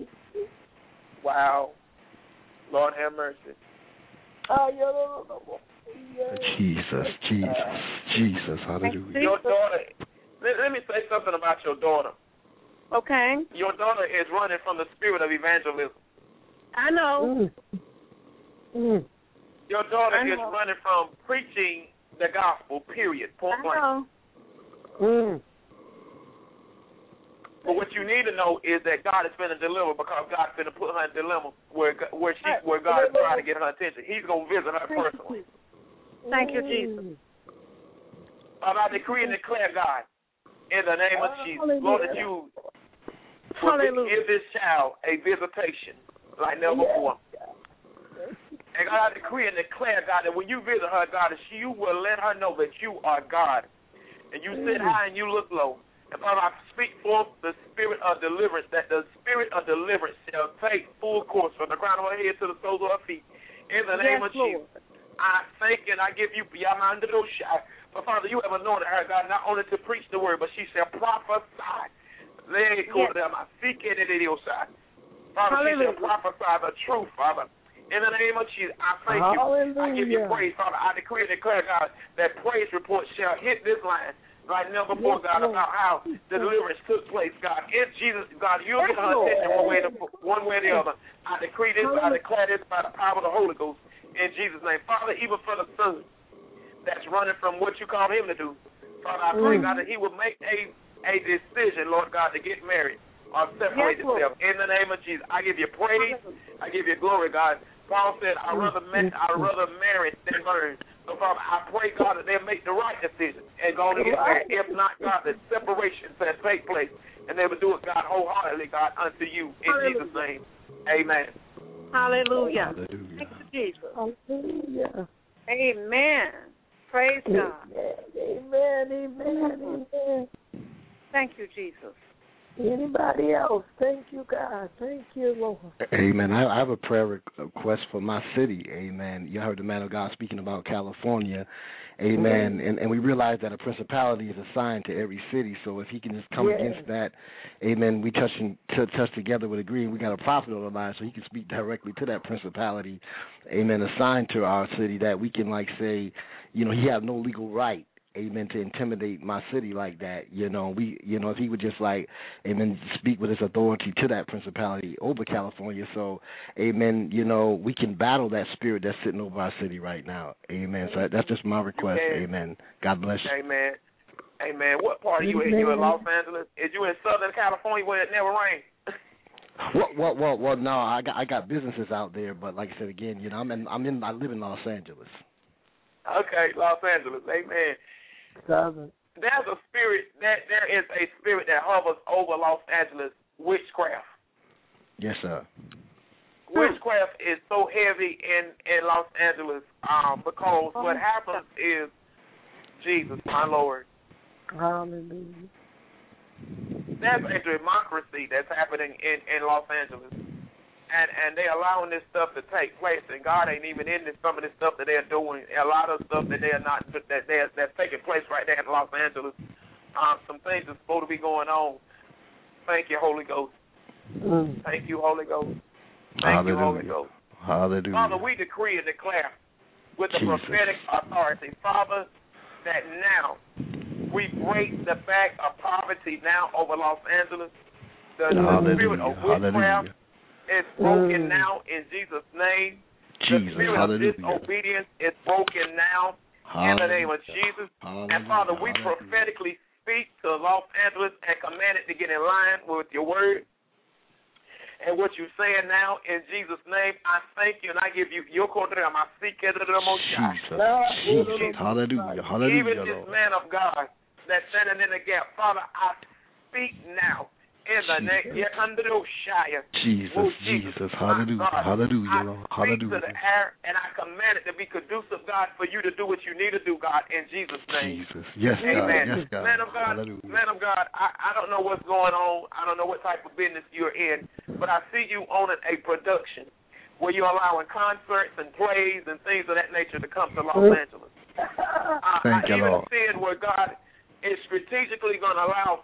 Wow. Lord, have mercy. Jesus, hallelujah. Your daughter, let me say something about your daughter. Okay. Your daughter is running from the spirit of evangelism. I know. Your daughter is running from preaching the gospel, period, point blank. I know. But what you need to know is that God is going to deliver, because God's going to put her in a dilemma where God is trying to get her attention. He's going to visit her personally. Thank you, Jesus. Father, I decree and declare, God, in the name of Jesus, Lord, that you will give this child a visitation like never before. And God, I decree and declare, God, that when you visit her, God, that you will let her know that you are God. And you sit high and you look low. And Father, I speak forth the spirit of deliverance, that the spirit of deliverance shall take full course from the crown of her head to the soles of her feet. In the name of Jesus, I thank and I give you beyond the shot. But Father, you have anointed her, God, not only to preach the word, but she shall prophesy. Father, she shall prophesy the truth, Father. In the name of Jesus, I thank you. I give you praise, Father. I decree and declare, God, that praise reports shall hit this line like never before, God, about how the deliverance took place, God. In Jesus, God, you'll get her attention one way or the other. I decree this, I declare this by the power of the Holy Ghost in Jesus' name. Father, even for the son that's running from what you called him to do, Father, I pray, God, that he will make a decision, Lord God, to get married or separate himself. In the name of Jesus, I give you praise. I give you glory, God. Paul said, I'd rather marry than burn. So, Father, I pray, God, that they'll make the right decision and go on and get married. If not, God, that separation shall take place, and they will do it, God, wholeheartedly, God, unto you. In Jesus' name, amen. Hallelujah. Thank you, Jesus. Hallelujah. Amen. Praise God. Amen. Thank you, Jesus. Anybody else? Thank you, God. Thank you, Lord. Amen. I have a prayer request for my city. Amen. You heard the man of God speaking about California. Amen. And we realize that a principality is assigned to every city. So if he can just come against that, amen, we touch together with agreeing. We got a prophet on the line so he can speak directly to that principality, amen, assigned to our city, that we can, like, say, he have no legal right, amen, to intimidate my city like that. If he would just, like, amen, speak with his authority to that principality over California. So, amen, we can battle that spirit that's sitting over our city right now. Amen. So that's just my request. Amen. God bless you. Amen. Amen. What part are you in? You in Los Angeles? Is you in Southern California where it never rains? Well, no, I got businesses out there, but like I said again, I live in Los Angeles. Okay, Los Angeles. Amen. There's a spirit there is a spirit that hovers over Los Angeles, witchcraft. Yes, sir. Witchcraft is so heavy in Los Angeles because what happens is, Jesus, my Lord. Hallelujah. There's a democracy that's happening in Los Angeles. And they're allowing this stuff to take place, and God ain't even in some of this stuff that they're doing. A lot of stuff that they're not, that's taking place right there in Los Angeles. Some things are supposed to be going on. Thank you, Holy Ghost. Thank you, Holy Ghost. Thank you, Holy Ghost. Hallelujah. Father, we decree and declare with the prophetic authority, Father, that now we break the back of poverty now over Los Angeles. The spirit of witchcraft is broken now in Jesus' name. The spirit of disobedience is broken now in the name of Jesus. And Father, we prophetically speak to Los Angeles and command it to get in line with your word and what you're saying now in Jesus' name. I thank you and I give you your Jesus. Hallelujah. Hallelujah. Even this man of God that's standing in the gap, Father, I speak now. In the name, Jesus, hallelujah, hallelujah, I speak to the air and I command it to be conducive, God, for you to do what you need to do, God, in Jesus' name. Jesus, yes, amen. God, yes, God. Man of God, I don't know what's going on. I don't know what type of business you're in, but I see you owning a production where you're allowing concerts and plays and things of that nature to come to Los Angeles. Thank you, even Lord. seeing where God is strategically going to allow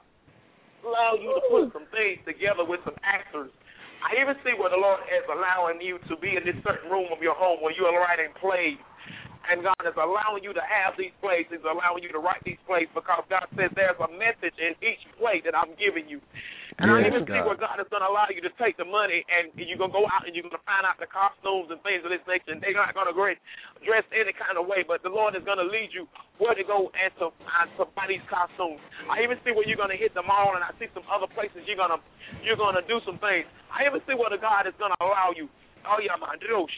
you to put some things together with some actors. I even see where the Lord is allowing you to be in this certain room of your home where you are writing plays. And God is allowing you to have these plays. He's allowing you to write these plays because God says there's a message in each play that I'm giving you. And I even see where God is going to allow you to take the money and you're going to go out and you're going to find out the costumes and things of this nature. And they're not going to dress any kind of way, but the Lord is going to lead you where to go and to buy these costumes. I even see where you're going to hit the mall, and I see some other places you're going to do some things. I even see where the God is going to allow you. Oh, yeah, man.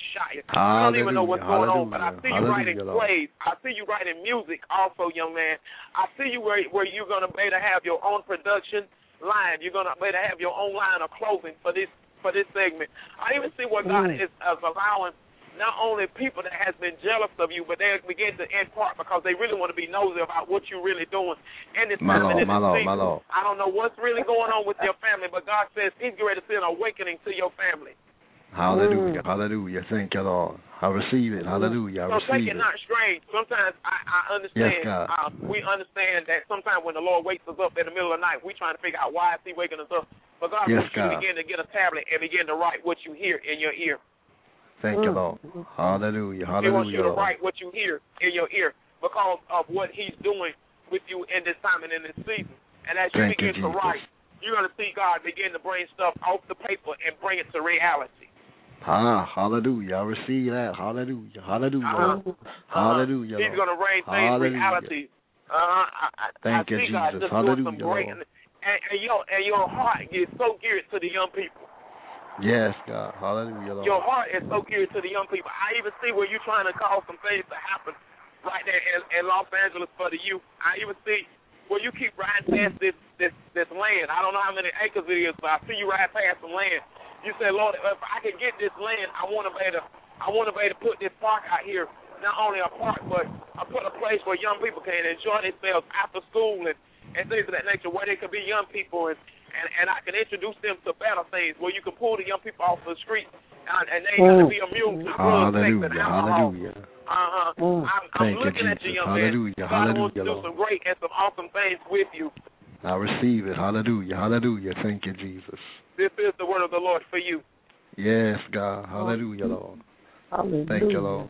I don't even know what's going on, but I see you writing plays. I see you writing music also, young man. I see you where you're going to be able to have your own production line. You're going to be able to have your own line of clothing for this segment. I even see where God is allowing not only people that has been jealous of you, but they begin to impart because they really want to be nosy about what you're really doing in this time and in this season. I don't know what's really going on with your family, but God says He's going to send an awakening to your family. Hallelujah, hallelujah. Thank you, Lord. I receive it. Hallelujah, I receive it. So take it not strange. Sometimes I understand. Yes, God. We understand that sometimes when the Lord wakes us up in the middle of the night, we're trying to figure out why is He waking us up. But God wants you to begin to get a tablet and begin to write what you hear in your ear. Thank you, Lord. Hallelujah, hallelujah. He wants you to write what you hear in your ear because of what He's doing with you in this time and in this season. And as you begin to write, you're going to see God begin to bring stuff off the paper and bring it to reality. Hallelujah. I receive that. Hallelujah. Hallelujah. Hallelujah. He's going to raise things reality. Thank you, Jesus. Hallelujah. And your heart is so geared to the young people. Yes, God. Hallelujah, Lord. Your heart is so geared to the young people. I even see where you're trying to cause some things to happen right there in Los Angeles for the youth. I even see where you keep riding past this land. I don't know how many acres it is, but I see you ride past some land. You say, Lord, if I can get this land, I want to be able to put this park out here. Not only a park, but I put a place where young people can enjoy themselves after school and things of that nature, where they can be young people and I can introduce them to better things, where you can pull the young people off the street and they got to be immune to drugs, sex, and alcohol. I'm looking at you, young man. God wants to do some great and some awesome things with you. I receive it. Hallelujah. Hallelujah. Thank you, Jesus. This is the word of the Lord for you. Yes, God. Hallelujah, Lord. Hallelujah. Thank you, Lord.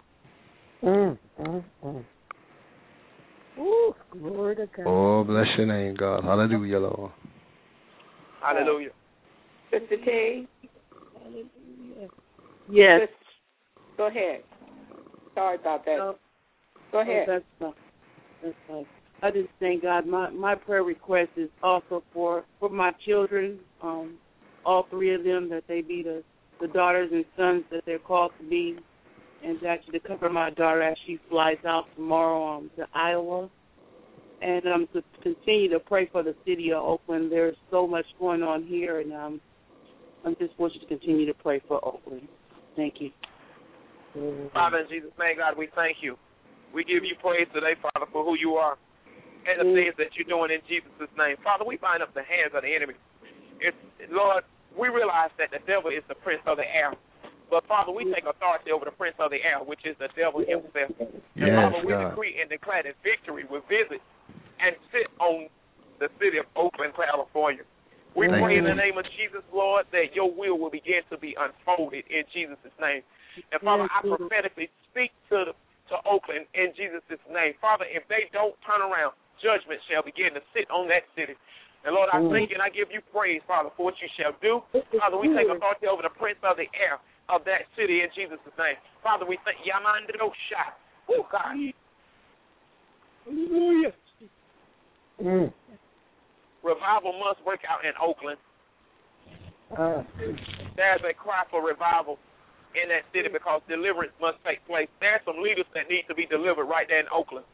Ooh, glory to God. Oh, bless your name, God. Hallelujah, Lord. Hallelujah. Sister T? Hallelujah. Yes. Go ahead. Sorry about that. Go ahead. That's fine. I just thank God. My prayer request is also for my children, all three of them, that they be the daughters and sons that they're called to be, and actually to cover my daughter as she flies out tomorrow to Iowa. And to continue to pray for the city of Oakland. There's so much going on here, and I just want you to continue to pray for Oakland. Thank you. Father, in Jesus' name, God, we thank you. We give you praise today, Father, for who you are and the things that you're doing in Jesus' name. Father, we bind up the hands of the enemy. Lord, we realize that the devil is the prince of the air. But, Father, we take authority over the prince of the air, which is the devil himself. And, Father, we decree and declare that victory will visit and sit on the city of Oakland, California. We pray in the name of Jesus, Lord, that your will begin to be unfolded in Jesus' name. And, Father, I prophetically speak to Oakland in Jesus' name. Father, if they don't turn around, judgment shall begin to sit on that city. And, Lord, I thank you and I give you praise, Father, for what you shall do. Father, we take authority over the prince of the air of that city in Jesus' name. Father, we thank you. Oh, God. Hallelujah. Revival must break out in Oakland. There's a cry for revival in that city because deliverance must take place. There's some leaders that need to be delivered right there in Oakland.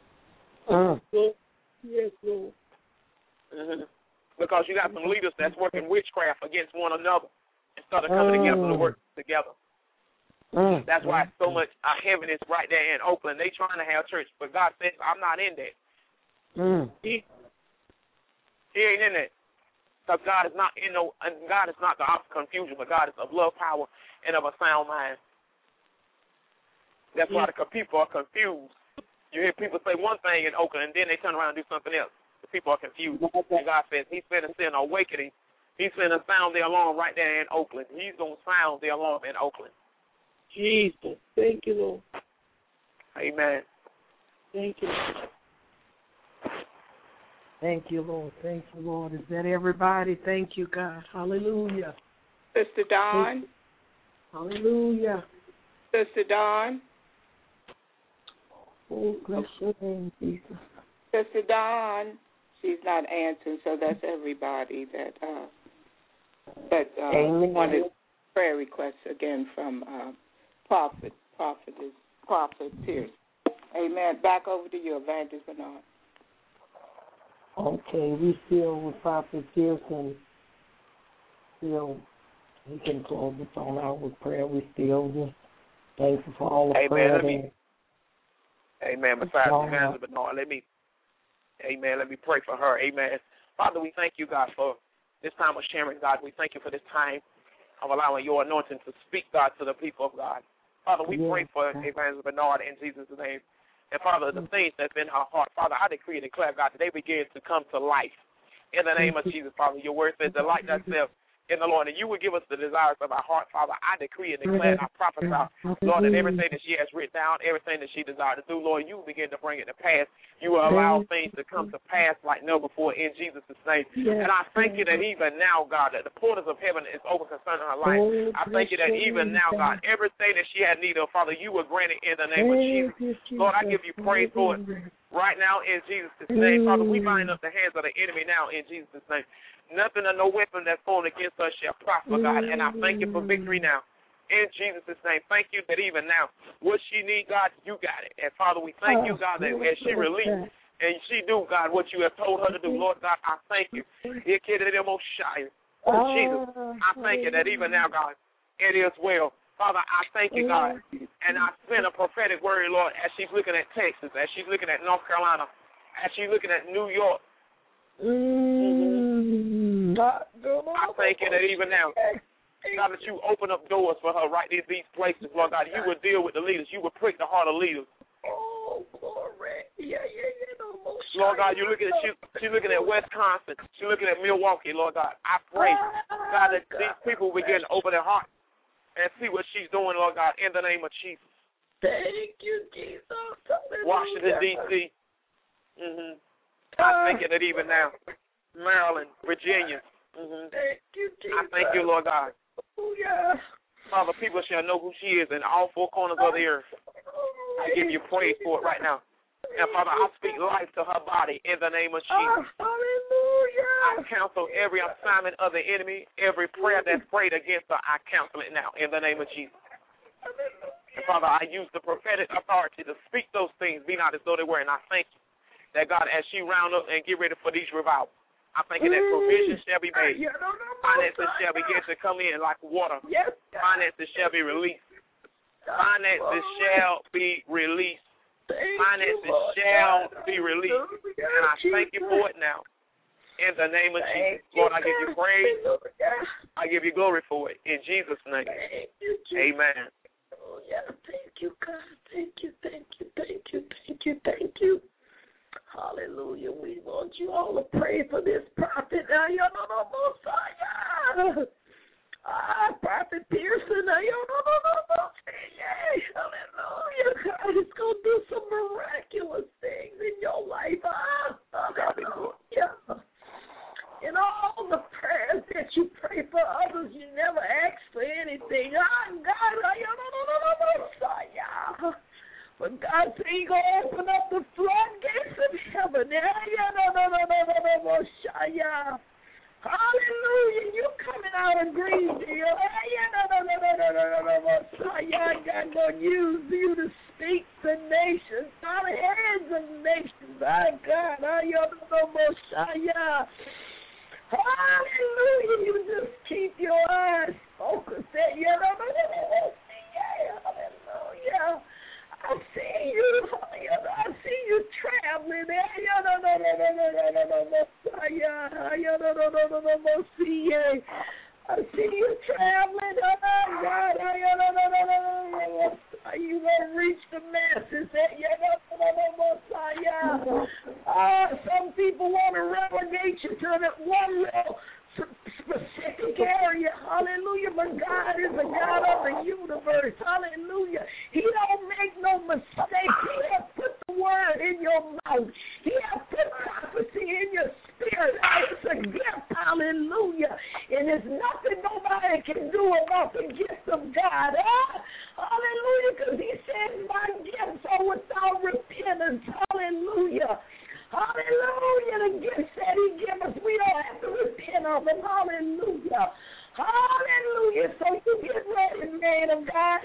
Yes, Lord. Because you got some leaders that's working witchcraft against one another instead of coming together to work together. That's why so much heaviness right there in Oakland. They trying to have church, but God says, I'm not in that. He ain't in that. Because God is not God is not the opposite of confusion, but God is of love, power, and of a sound mind. That's why the people are confused. You hear people say one thing in Oakland, and then they turn around and do something else. The people are confused. And God says he's going to send an awakening. He's going to sound the alarm right there in Oakland. He's going to sound the alarm in Oakland. Jesus. Thank you, Lord. Amen. Thank you. Thank you, Lord. Thank you, Lord. Is that everybody? Thank you, God. Hallelujah. Sister Dawn. Hallelujah. Sister Dawn. Oh, bless your name, Jesus. Sister Dawn. She's not answering, so that's everybody that wanted prayer requests again from Prophet Pierce. Amen. Back over to you, Evangelist Bernard. Okay, we still with Prophet Pierce, and still he can close the phone out with prayer. We still just thankful for all the prayer. Amen. Besides Evangelist Bernard, let me pray for her. Amen. Father, we thank you, God, for this time of sharing, God. We thank you for this time of allowing your anointing to speak, God, to the people of God. Father, we pray for Evangelist Bernard in Jesus' name. And, Father, the things that's in her heart, Father, I decree and declare, God, that they begin to come to life. In the name of Jesus, Father, your word says, delight thyself in the Lord, and you will give us the desires of our heart, Father. I decree and declare, I prophesy, Lord, that everything that she has written down, everything that she desired to do, Lord, you will begin to bring it to pass. You will allow things to come to pass like never before in Jesus' name. And I thank you that even now, God, that the portals of heaven is open concerning her life. I thank you that even now, God, everything that she had need of, Father, you will grant it in the name of Jesus. Lord, I give you praise for it right now in Jesus' name. Father, we bind up the hands of the enemy now in Jesus' name. Nothing or no weapon that's formed against us shall prosper, God. And I thank you for victory now. In Jesus' name, thank you that even now, what she needs, God, you got it. And, Father, we thank you, God, that as she released and she do, God, what you have told her to do, Lord God, I thank you. Oh, Jesus, I thank you that even now, God, it is well. Father, I thank you, God, and I send a prophetic word, Lord, as she's looking at Texas, as she's looking at North Carolina, as she's looking at New York. I thank you that even now, God, that you open up doors for her right in these places, Lord God. You will deal with the leaders. You will prick the heart of leaders. Oh, glory. Lord God, she's looking at Wisconsin. She's looking at Milwaukee, Lord God. I pray, God, that these people will begin to open their heart and see what she's doing, Lord God, in the name of Jesus. Thank you, Jesus. Washington, D.C. I thank you that even now, Maryland, Virginia. Thank you, Jesus. I thank you, Lord God. Father, people shall know who she is in all four corners of the earth. I give you praise for it right now. And, Father, I speak life to her body in the name of Jesus. Hallelujah. I cancel every assignment of the enemy, every prayer that's prayed against her, I cancel it now in the name of Jesus. And, Father, I use the prophetic authority to speak those things, be not as though they were, and I thank you that, God, as she round up and get ready for these revivals, I'm thinking that provision shall be made. Finances shall begin to come in like water. Yes, finances shall be released. Finances shall be released. Finances shall be released. And I thank you for it now. In the name of Jesus. Lord, I give you praise. I give you glory for it. In Jesus' name. Amen. Oh, yeah. Thank you, God. Thank you, thank you, thank you, thank you, thank you. Hallelujah. We want you all to pray for this prophet. Prophet Pearson. Hallelujah. God is going to do some miraculous things in your life. Hallelujah. In all the prayers that you pray for others, you never ask for anything. But God said He's going to open up the floodgates of heaven. Hallelujah. You're coming out of Greenville. God going to use you to speak to nations, out of heads of nations. My God. Hallelujah. You just keep your eyes focused. Hallelujah. I see you. I see you traveling. I see you traveling. God. You going to reach the masses. Some people want to relegate you to that one little specific area. Hallelujah. But God is the God of the universe. Hallelujah. He don't make no mistakes. He has put the word in your mouth. He has put prophecy in your spirit. It's a gift. Hallelujah. And there's nothing nobody can do about the gift of God. Hallelujah. Because He said, my gifts are without repentance. Hallelujah. Hallelujah. The gifts that He gives us, we don't have to repent of them. Hallelujah. Hallelujah. So you get ready, man of God.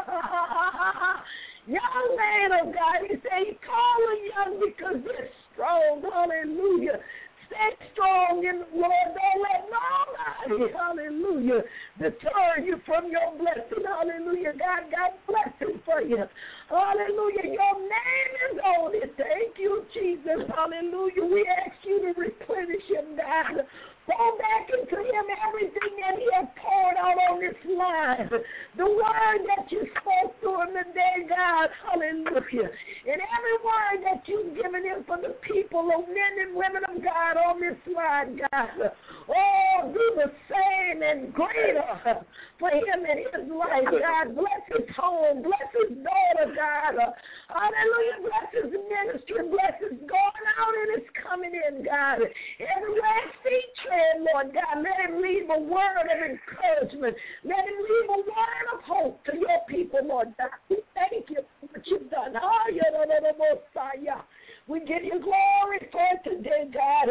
Young man of God. He said He calling young because they're strong. Hallelujah. Stay strong in the Lord. Don't let nobody, hallelujah, deter you from your blessing. Hallelujah. God got blessing for you. Hallelujah. Your name is on it. Thank you, Jesus. Hallelujah. We ask you to replenish Him, God. Pour back into Him everything that He has poured out on this line. The word that you spoke to Him today, God. Hallelujah. And every word that you've given Him for the people of men and women of God on this line, God. Oh, do the same and greater for Him and His life, God. Bless His home. Bless His daughter, God. Hallelujah. Bless His ministry. Bless His going out and His coming in, God. Everywhere His feet tread, Lord God, let Him leave a word of encouragement. Let Him leave a word of hope to your people, Lord God. We thank you for what you've done. We give you glory for it today, God.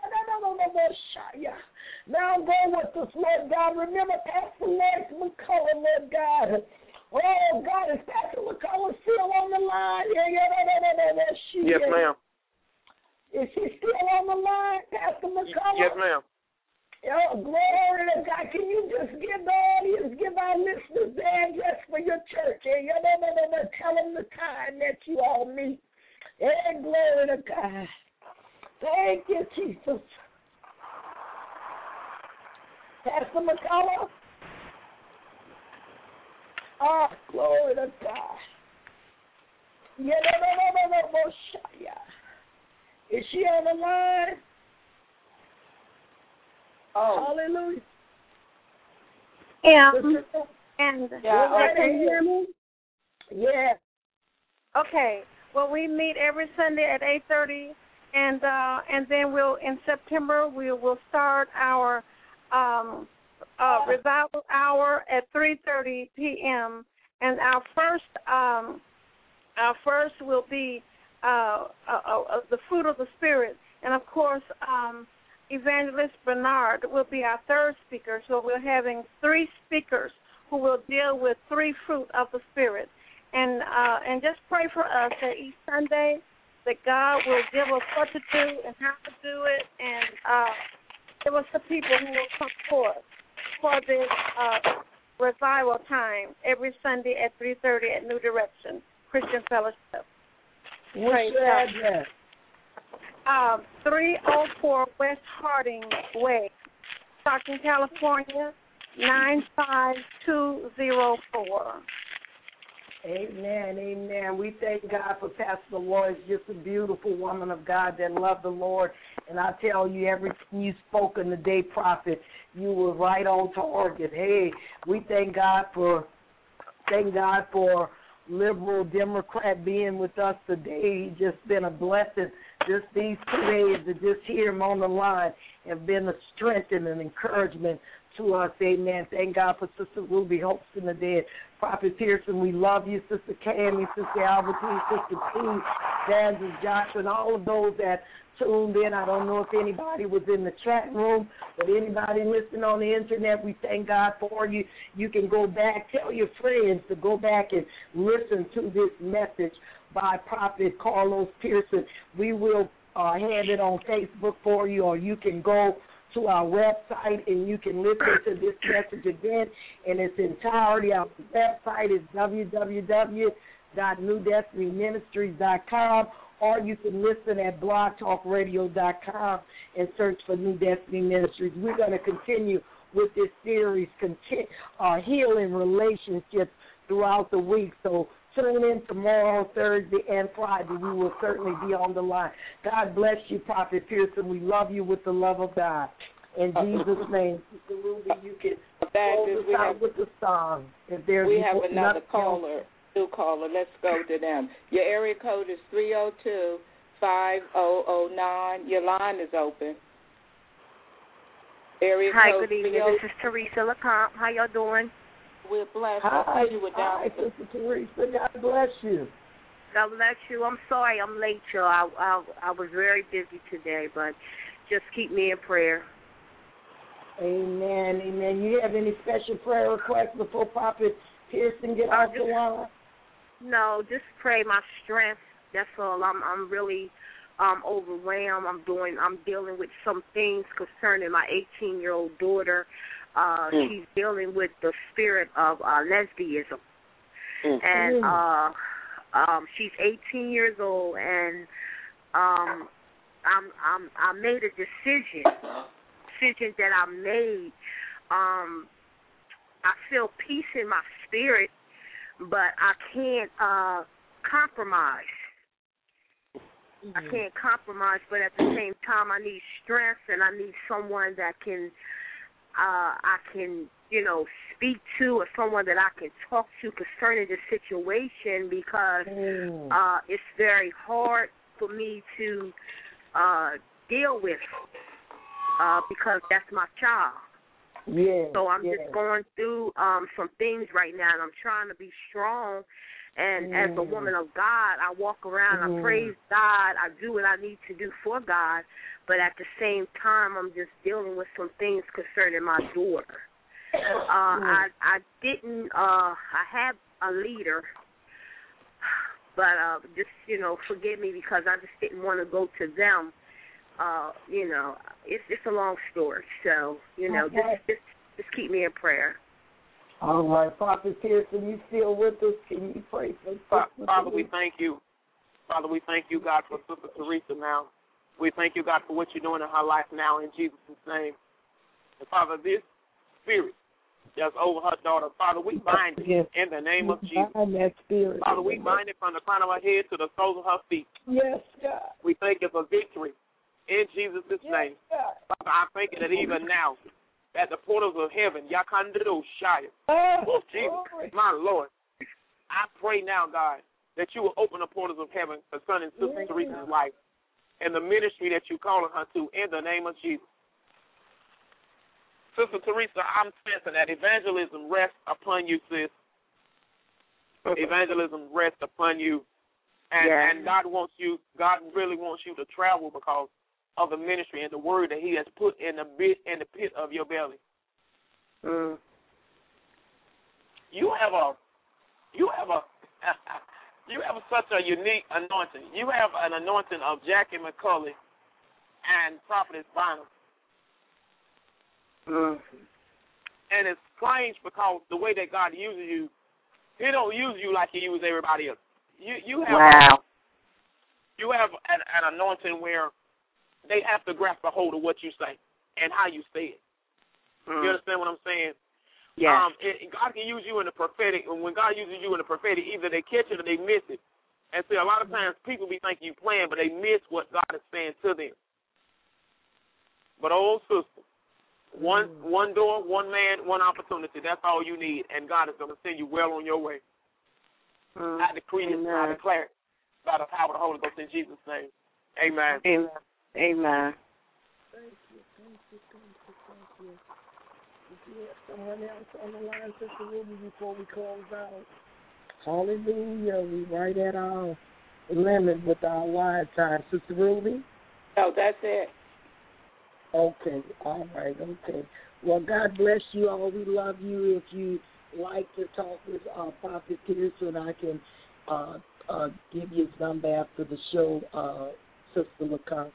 Now go with us, Lord God. Remember Pastor Lance McCullough, Lord God. Oh, God, is Pastor McCullough still on the line? Yes, ma'am. Is she still on the line, Pastor McCullough? Yes, ma'am. Oh, glory to God. Can you just give the audience, give our listeners the address for your church? Tell them the time that you all meet. And glory to God. Thank you, Jesus. Pastor McCullough? Oh, glory to God. Is she on the line? Oh. Hallelujah. Yeah. Can you hear me? Yeah. Okay. Well, we meet every Sunday at 8:30, and then we'll in September we will start our revival hour at 3:30 p.m. and our first will be the fruit of the Spirit, and of course Evangelist Bernard will be our third speaker. So we're having three speakers who will deal with three fruit of the Spirit. And just pray for us that each Sunday that God will give us what to do and how to do it, and give us the people who will come forth for this revival time every Sunday at 3:30 at New Direction Christian Fellowship. What's your address? 304 West Harding Way, Stockton, California, 95204. Amen, amen. We thank God for Pastor Lois, just a beautiful woman of God that loved the Lord. And I tell you, everything you spoke in the day, prophet, you were right on target. Hey, we thank God for liberal Democrat being with us today. He's just been a blessing. Just these 2 days to just hear him on the line have been a strength and an encouragement to us. Amen. Thank God for Sister Ruby hosting the dead. Prophet Pearson, we love you. Sister Cammie, Sister Albertine, Sister T, Evangelist Joshua, and all of those that tuned in. I don't know if anybody was in the chat room, but anybody listening on the internet, we thank God for you. You can go back, tell your friends to go back and listen to this message by Prophet Carlos Pearson. We will have it on Facebook for you, or you can go to our website and you can listen to this message again in its entirety. Our website is www.newdestinyministries.com, or you can listen at blogtalkradio.com and search for New Destiny Ministries. We're going to continue with this series, healing relationships throughout the week. So tune in tomorrow, Thursday, and Friday. We will certainly be on the line. God bless you, Prophet Pearson. We love you with the love of God. In Jesus' name, Sister Ruby, you can close us out with the song. If there's we have another caller, new caller. Let's go to them. Your area code is 302-5009. Your line is open. Area Hi, code good evening. This is Teresa LeCompte. How y'all doing? We're blessed. Hi, Sister Teresa. God bless you. God bless you. I'm sorry I'm late, y'all. I was very busy today, but just keep me in prayer. Amen, amen. You have any special prayer requests before Prophet Pearson get off the line? No, just pray my strength. That's all. I'm really overwhelmed. I'm dealing with some things concerning my 18-year-old daughter. She's dealing with the spirit of lesbianism, and she's 18 years old, and I made a decision that I made. I feel peace in my spirit, but I can't compromise. I can't compromise, but at the same time, I need strength, and I need someone that can. I can, speak to, or someone that I can talk to concerning the situation, because it's very hard for me to deal with, because that's my child. Yeah. So I'm just going through some things right now, and I'm trying to be strong. And as a woman of God, I walk around, I praise God, I do what I need to do for God, but at the same time, I'm just dealing with some things concerning my daughter. I have a leader, but just, forgive me, because I just didn't want to go to them. It's a long story, so, just keep me in prayer. All right, Prophet Pearson, you still with us? Can you pray for us? Father, we thank you. Father, we thank you, God, for Sister Teresa now. We thank you, God, for what you're doing in her life now, in Jesus' name. And Father, this spirit that's over her daughter, Father, we bind it in the name of Jesus. Father, we bind it from the crown of her head to the soles of her feet. Yes, God. We thank you for victory in Jesus' name. Father, I thank you that even now, at the portals of heaven, Yakandado Shire. Jesus, my Lord. I pray now, God, that you will open the portals of heaven concerning Sister Teresa's life and the ministry that you're calling her to, in the name of Jesus. Sister Teresa, I'm sensing that evangelism rests upon you, sis. Evangelism rests upon you. And God really wants you to travel because of the ministry and the word that he has put in the pit of your belly. You have a you have such a unique anointing. You have an anointing of Jackie McCully and Prophetess Bynum. And it's strange because the way that God uses you, He don't use you like He uses everybody else. You have you have an anointing where they have to grasp a hold of what you say and how you say it. You understand what I'm saying? Yeah. God can use you in the prophetic, and when God uses you in the prophetic, either they catch it or they miss it. And see, a lot of times people be thinking you playing, but they miss what God is saying to them. But old sister, one door, one man, one opportunity. That's all you need, and God is going to send you well on your way. I decree it, I declare it by the power of the Holy Ghost in Jesus' name. Amen. Amen. Thank you. If you have someone else on the line, Sister Ruby, before we close out. Hallelujah. We right at our limit with our wide time. Sister Ruby? No, that's it. Okay. All right. Okay. Well, God bless you all. We love you. If you like to talk with Prophet Pearson, I can give you his number after the show, Sister LaCombe.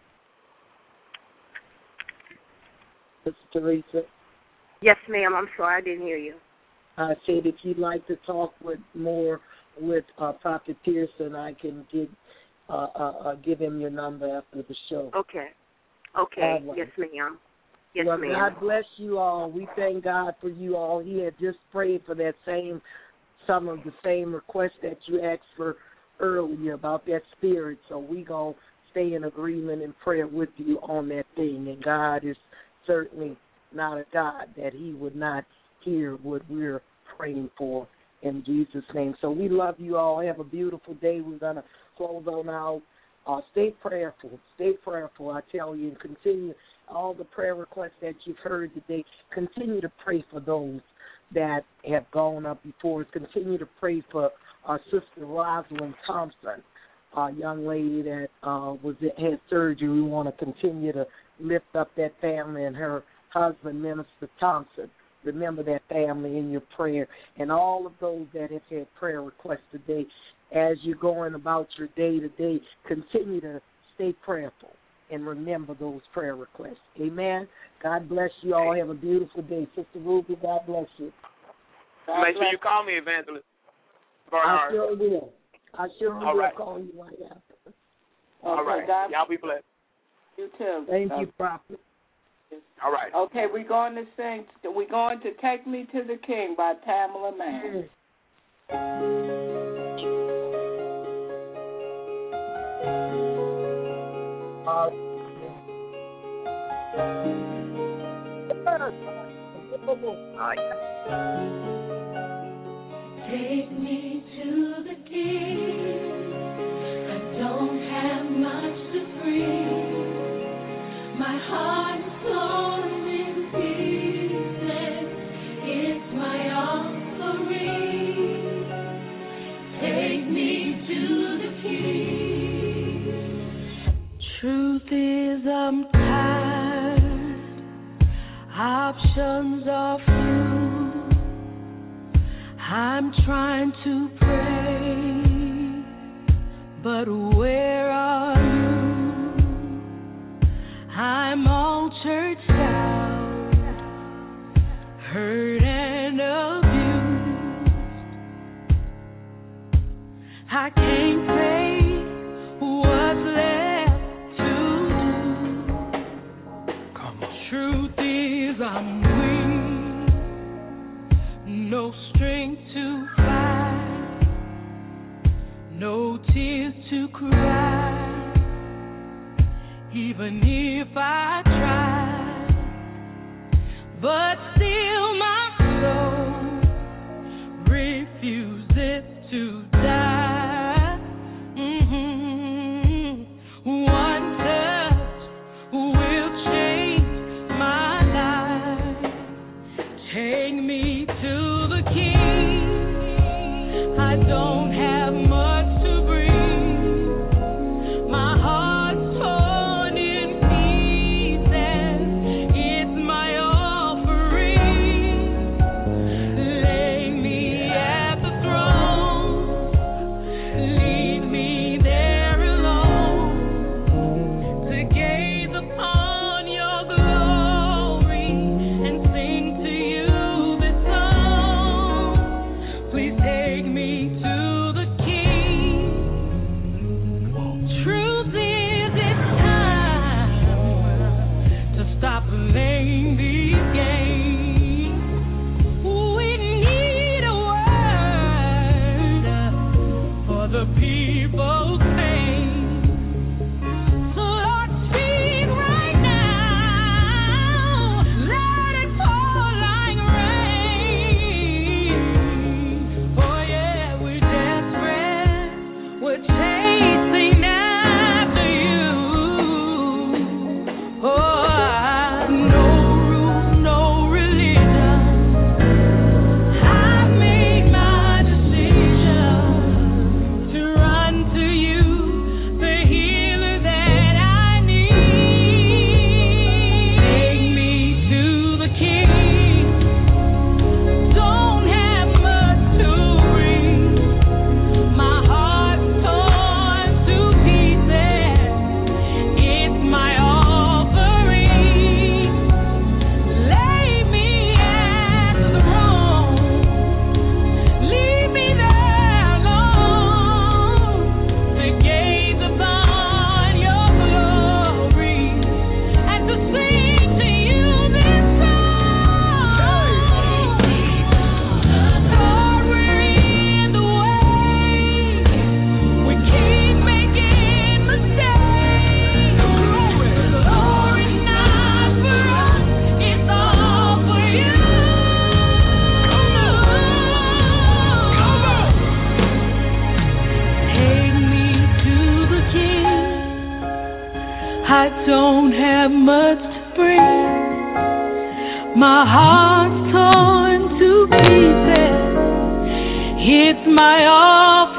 Sister Teresa? Yes, ma'am. I'm sorry, I didn't hear you. I said if you'd like to talk with Prophet Pearson, I can give him your number after the show. Okay. Right. Yes, ma'am. Yes, well, ma'am. God bless you all. We thank God for you all. He had just prayed for some of the same requests that you asked for earlier about that spirit. So we going to stay in agreement and prayer with you on that thing. And God is certainly not a God that He would not hear what we're praying for in Jesus' name. So we love you all. Have a beautiful day. We're going to close on out. Stay prayerful. Stay prayerful, I tell you, and continue all the prayer requests that you've heard today. Continue to pray for those that have gone up before us. Continue to pray for our sister Rosalind Thompson, a young lady that had surgery. We want to continue to lift up that family and her husband, Minister Thompson. Remember that family in your prayer. And all of those that have had prayer requests today, as you're going about your day-to-day, continue to stay prayerful and remember those prayer requests. Amen. God bless you all. Have a beautiful day. Sister Ruby, God bless you. Make sure you call me, Evangelist. I sure will. I'll call you right after. All right. Y'all be blessed. You too. Thank you, Prophet. All right. Okay, we're going to sing. We're going to Take Me to the King by Tamala Mann. Take me to the King. I don't have much to bring. My heart is torn in pieces. It's my offering. Take me to the King. Truth is, I'm tired. Options are few. I'm trying to pray, but where are you? I'm all churched out, hurt and abused. I can't say what's left to do. Come on. Truth is, I'm weak, no strength to fight, no tears to cry. Even if I try, but still my soul refuses to die. One touch will change my life. Take me to the King. I don't have much to bring. My heart's torn in pieces. It's my offering. I don't have much to bring. My heart's torn to pieces. It's my offering.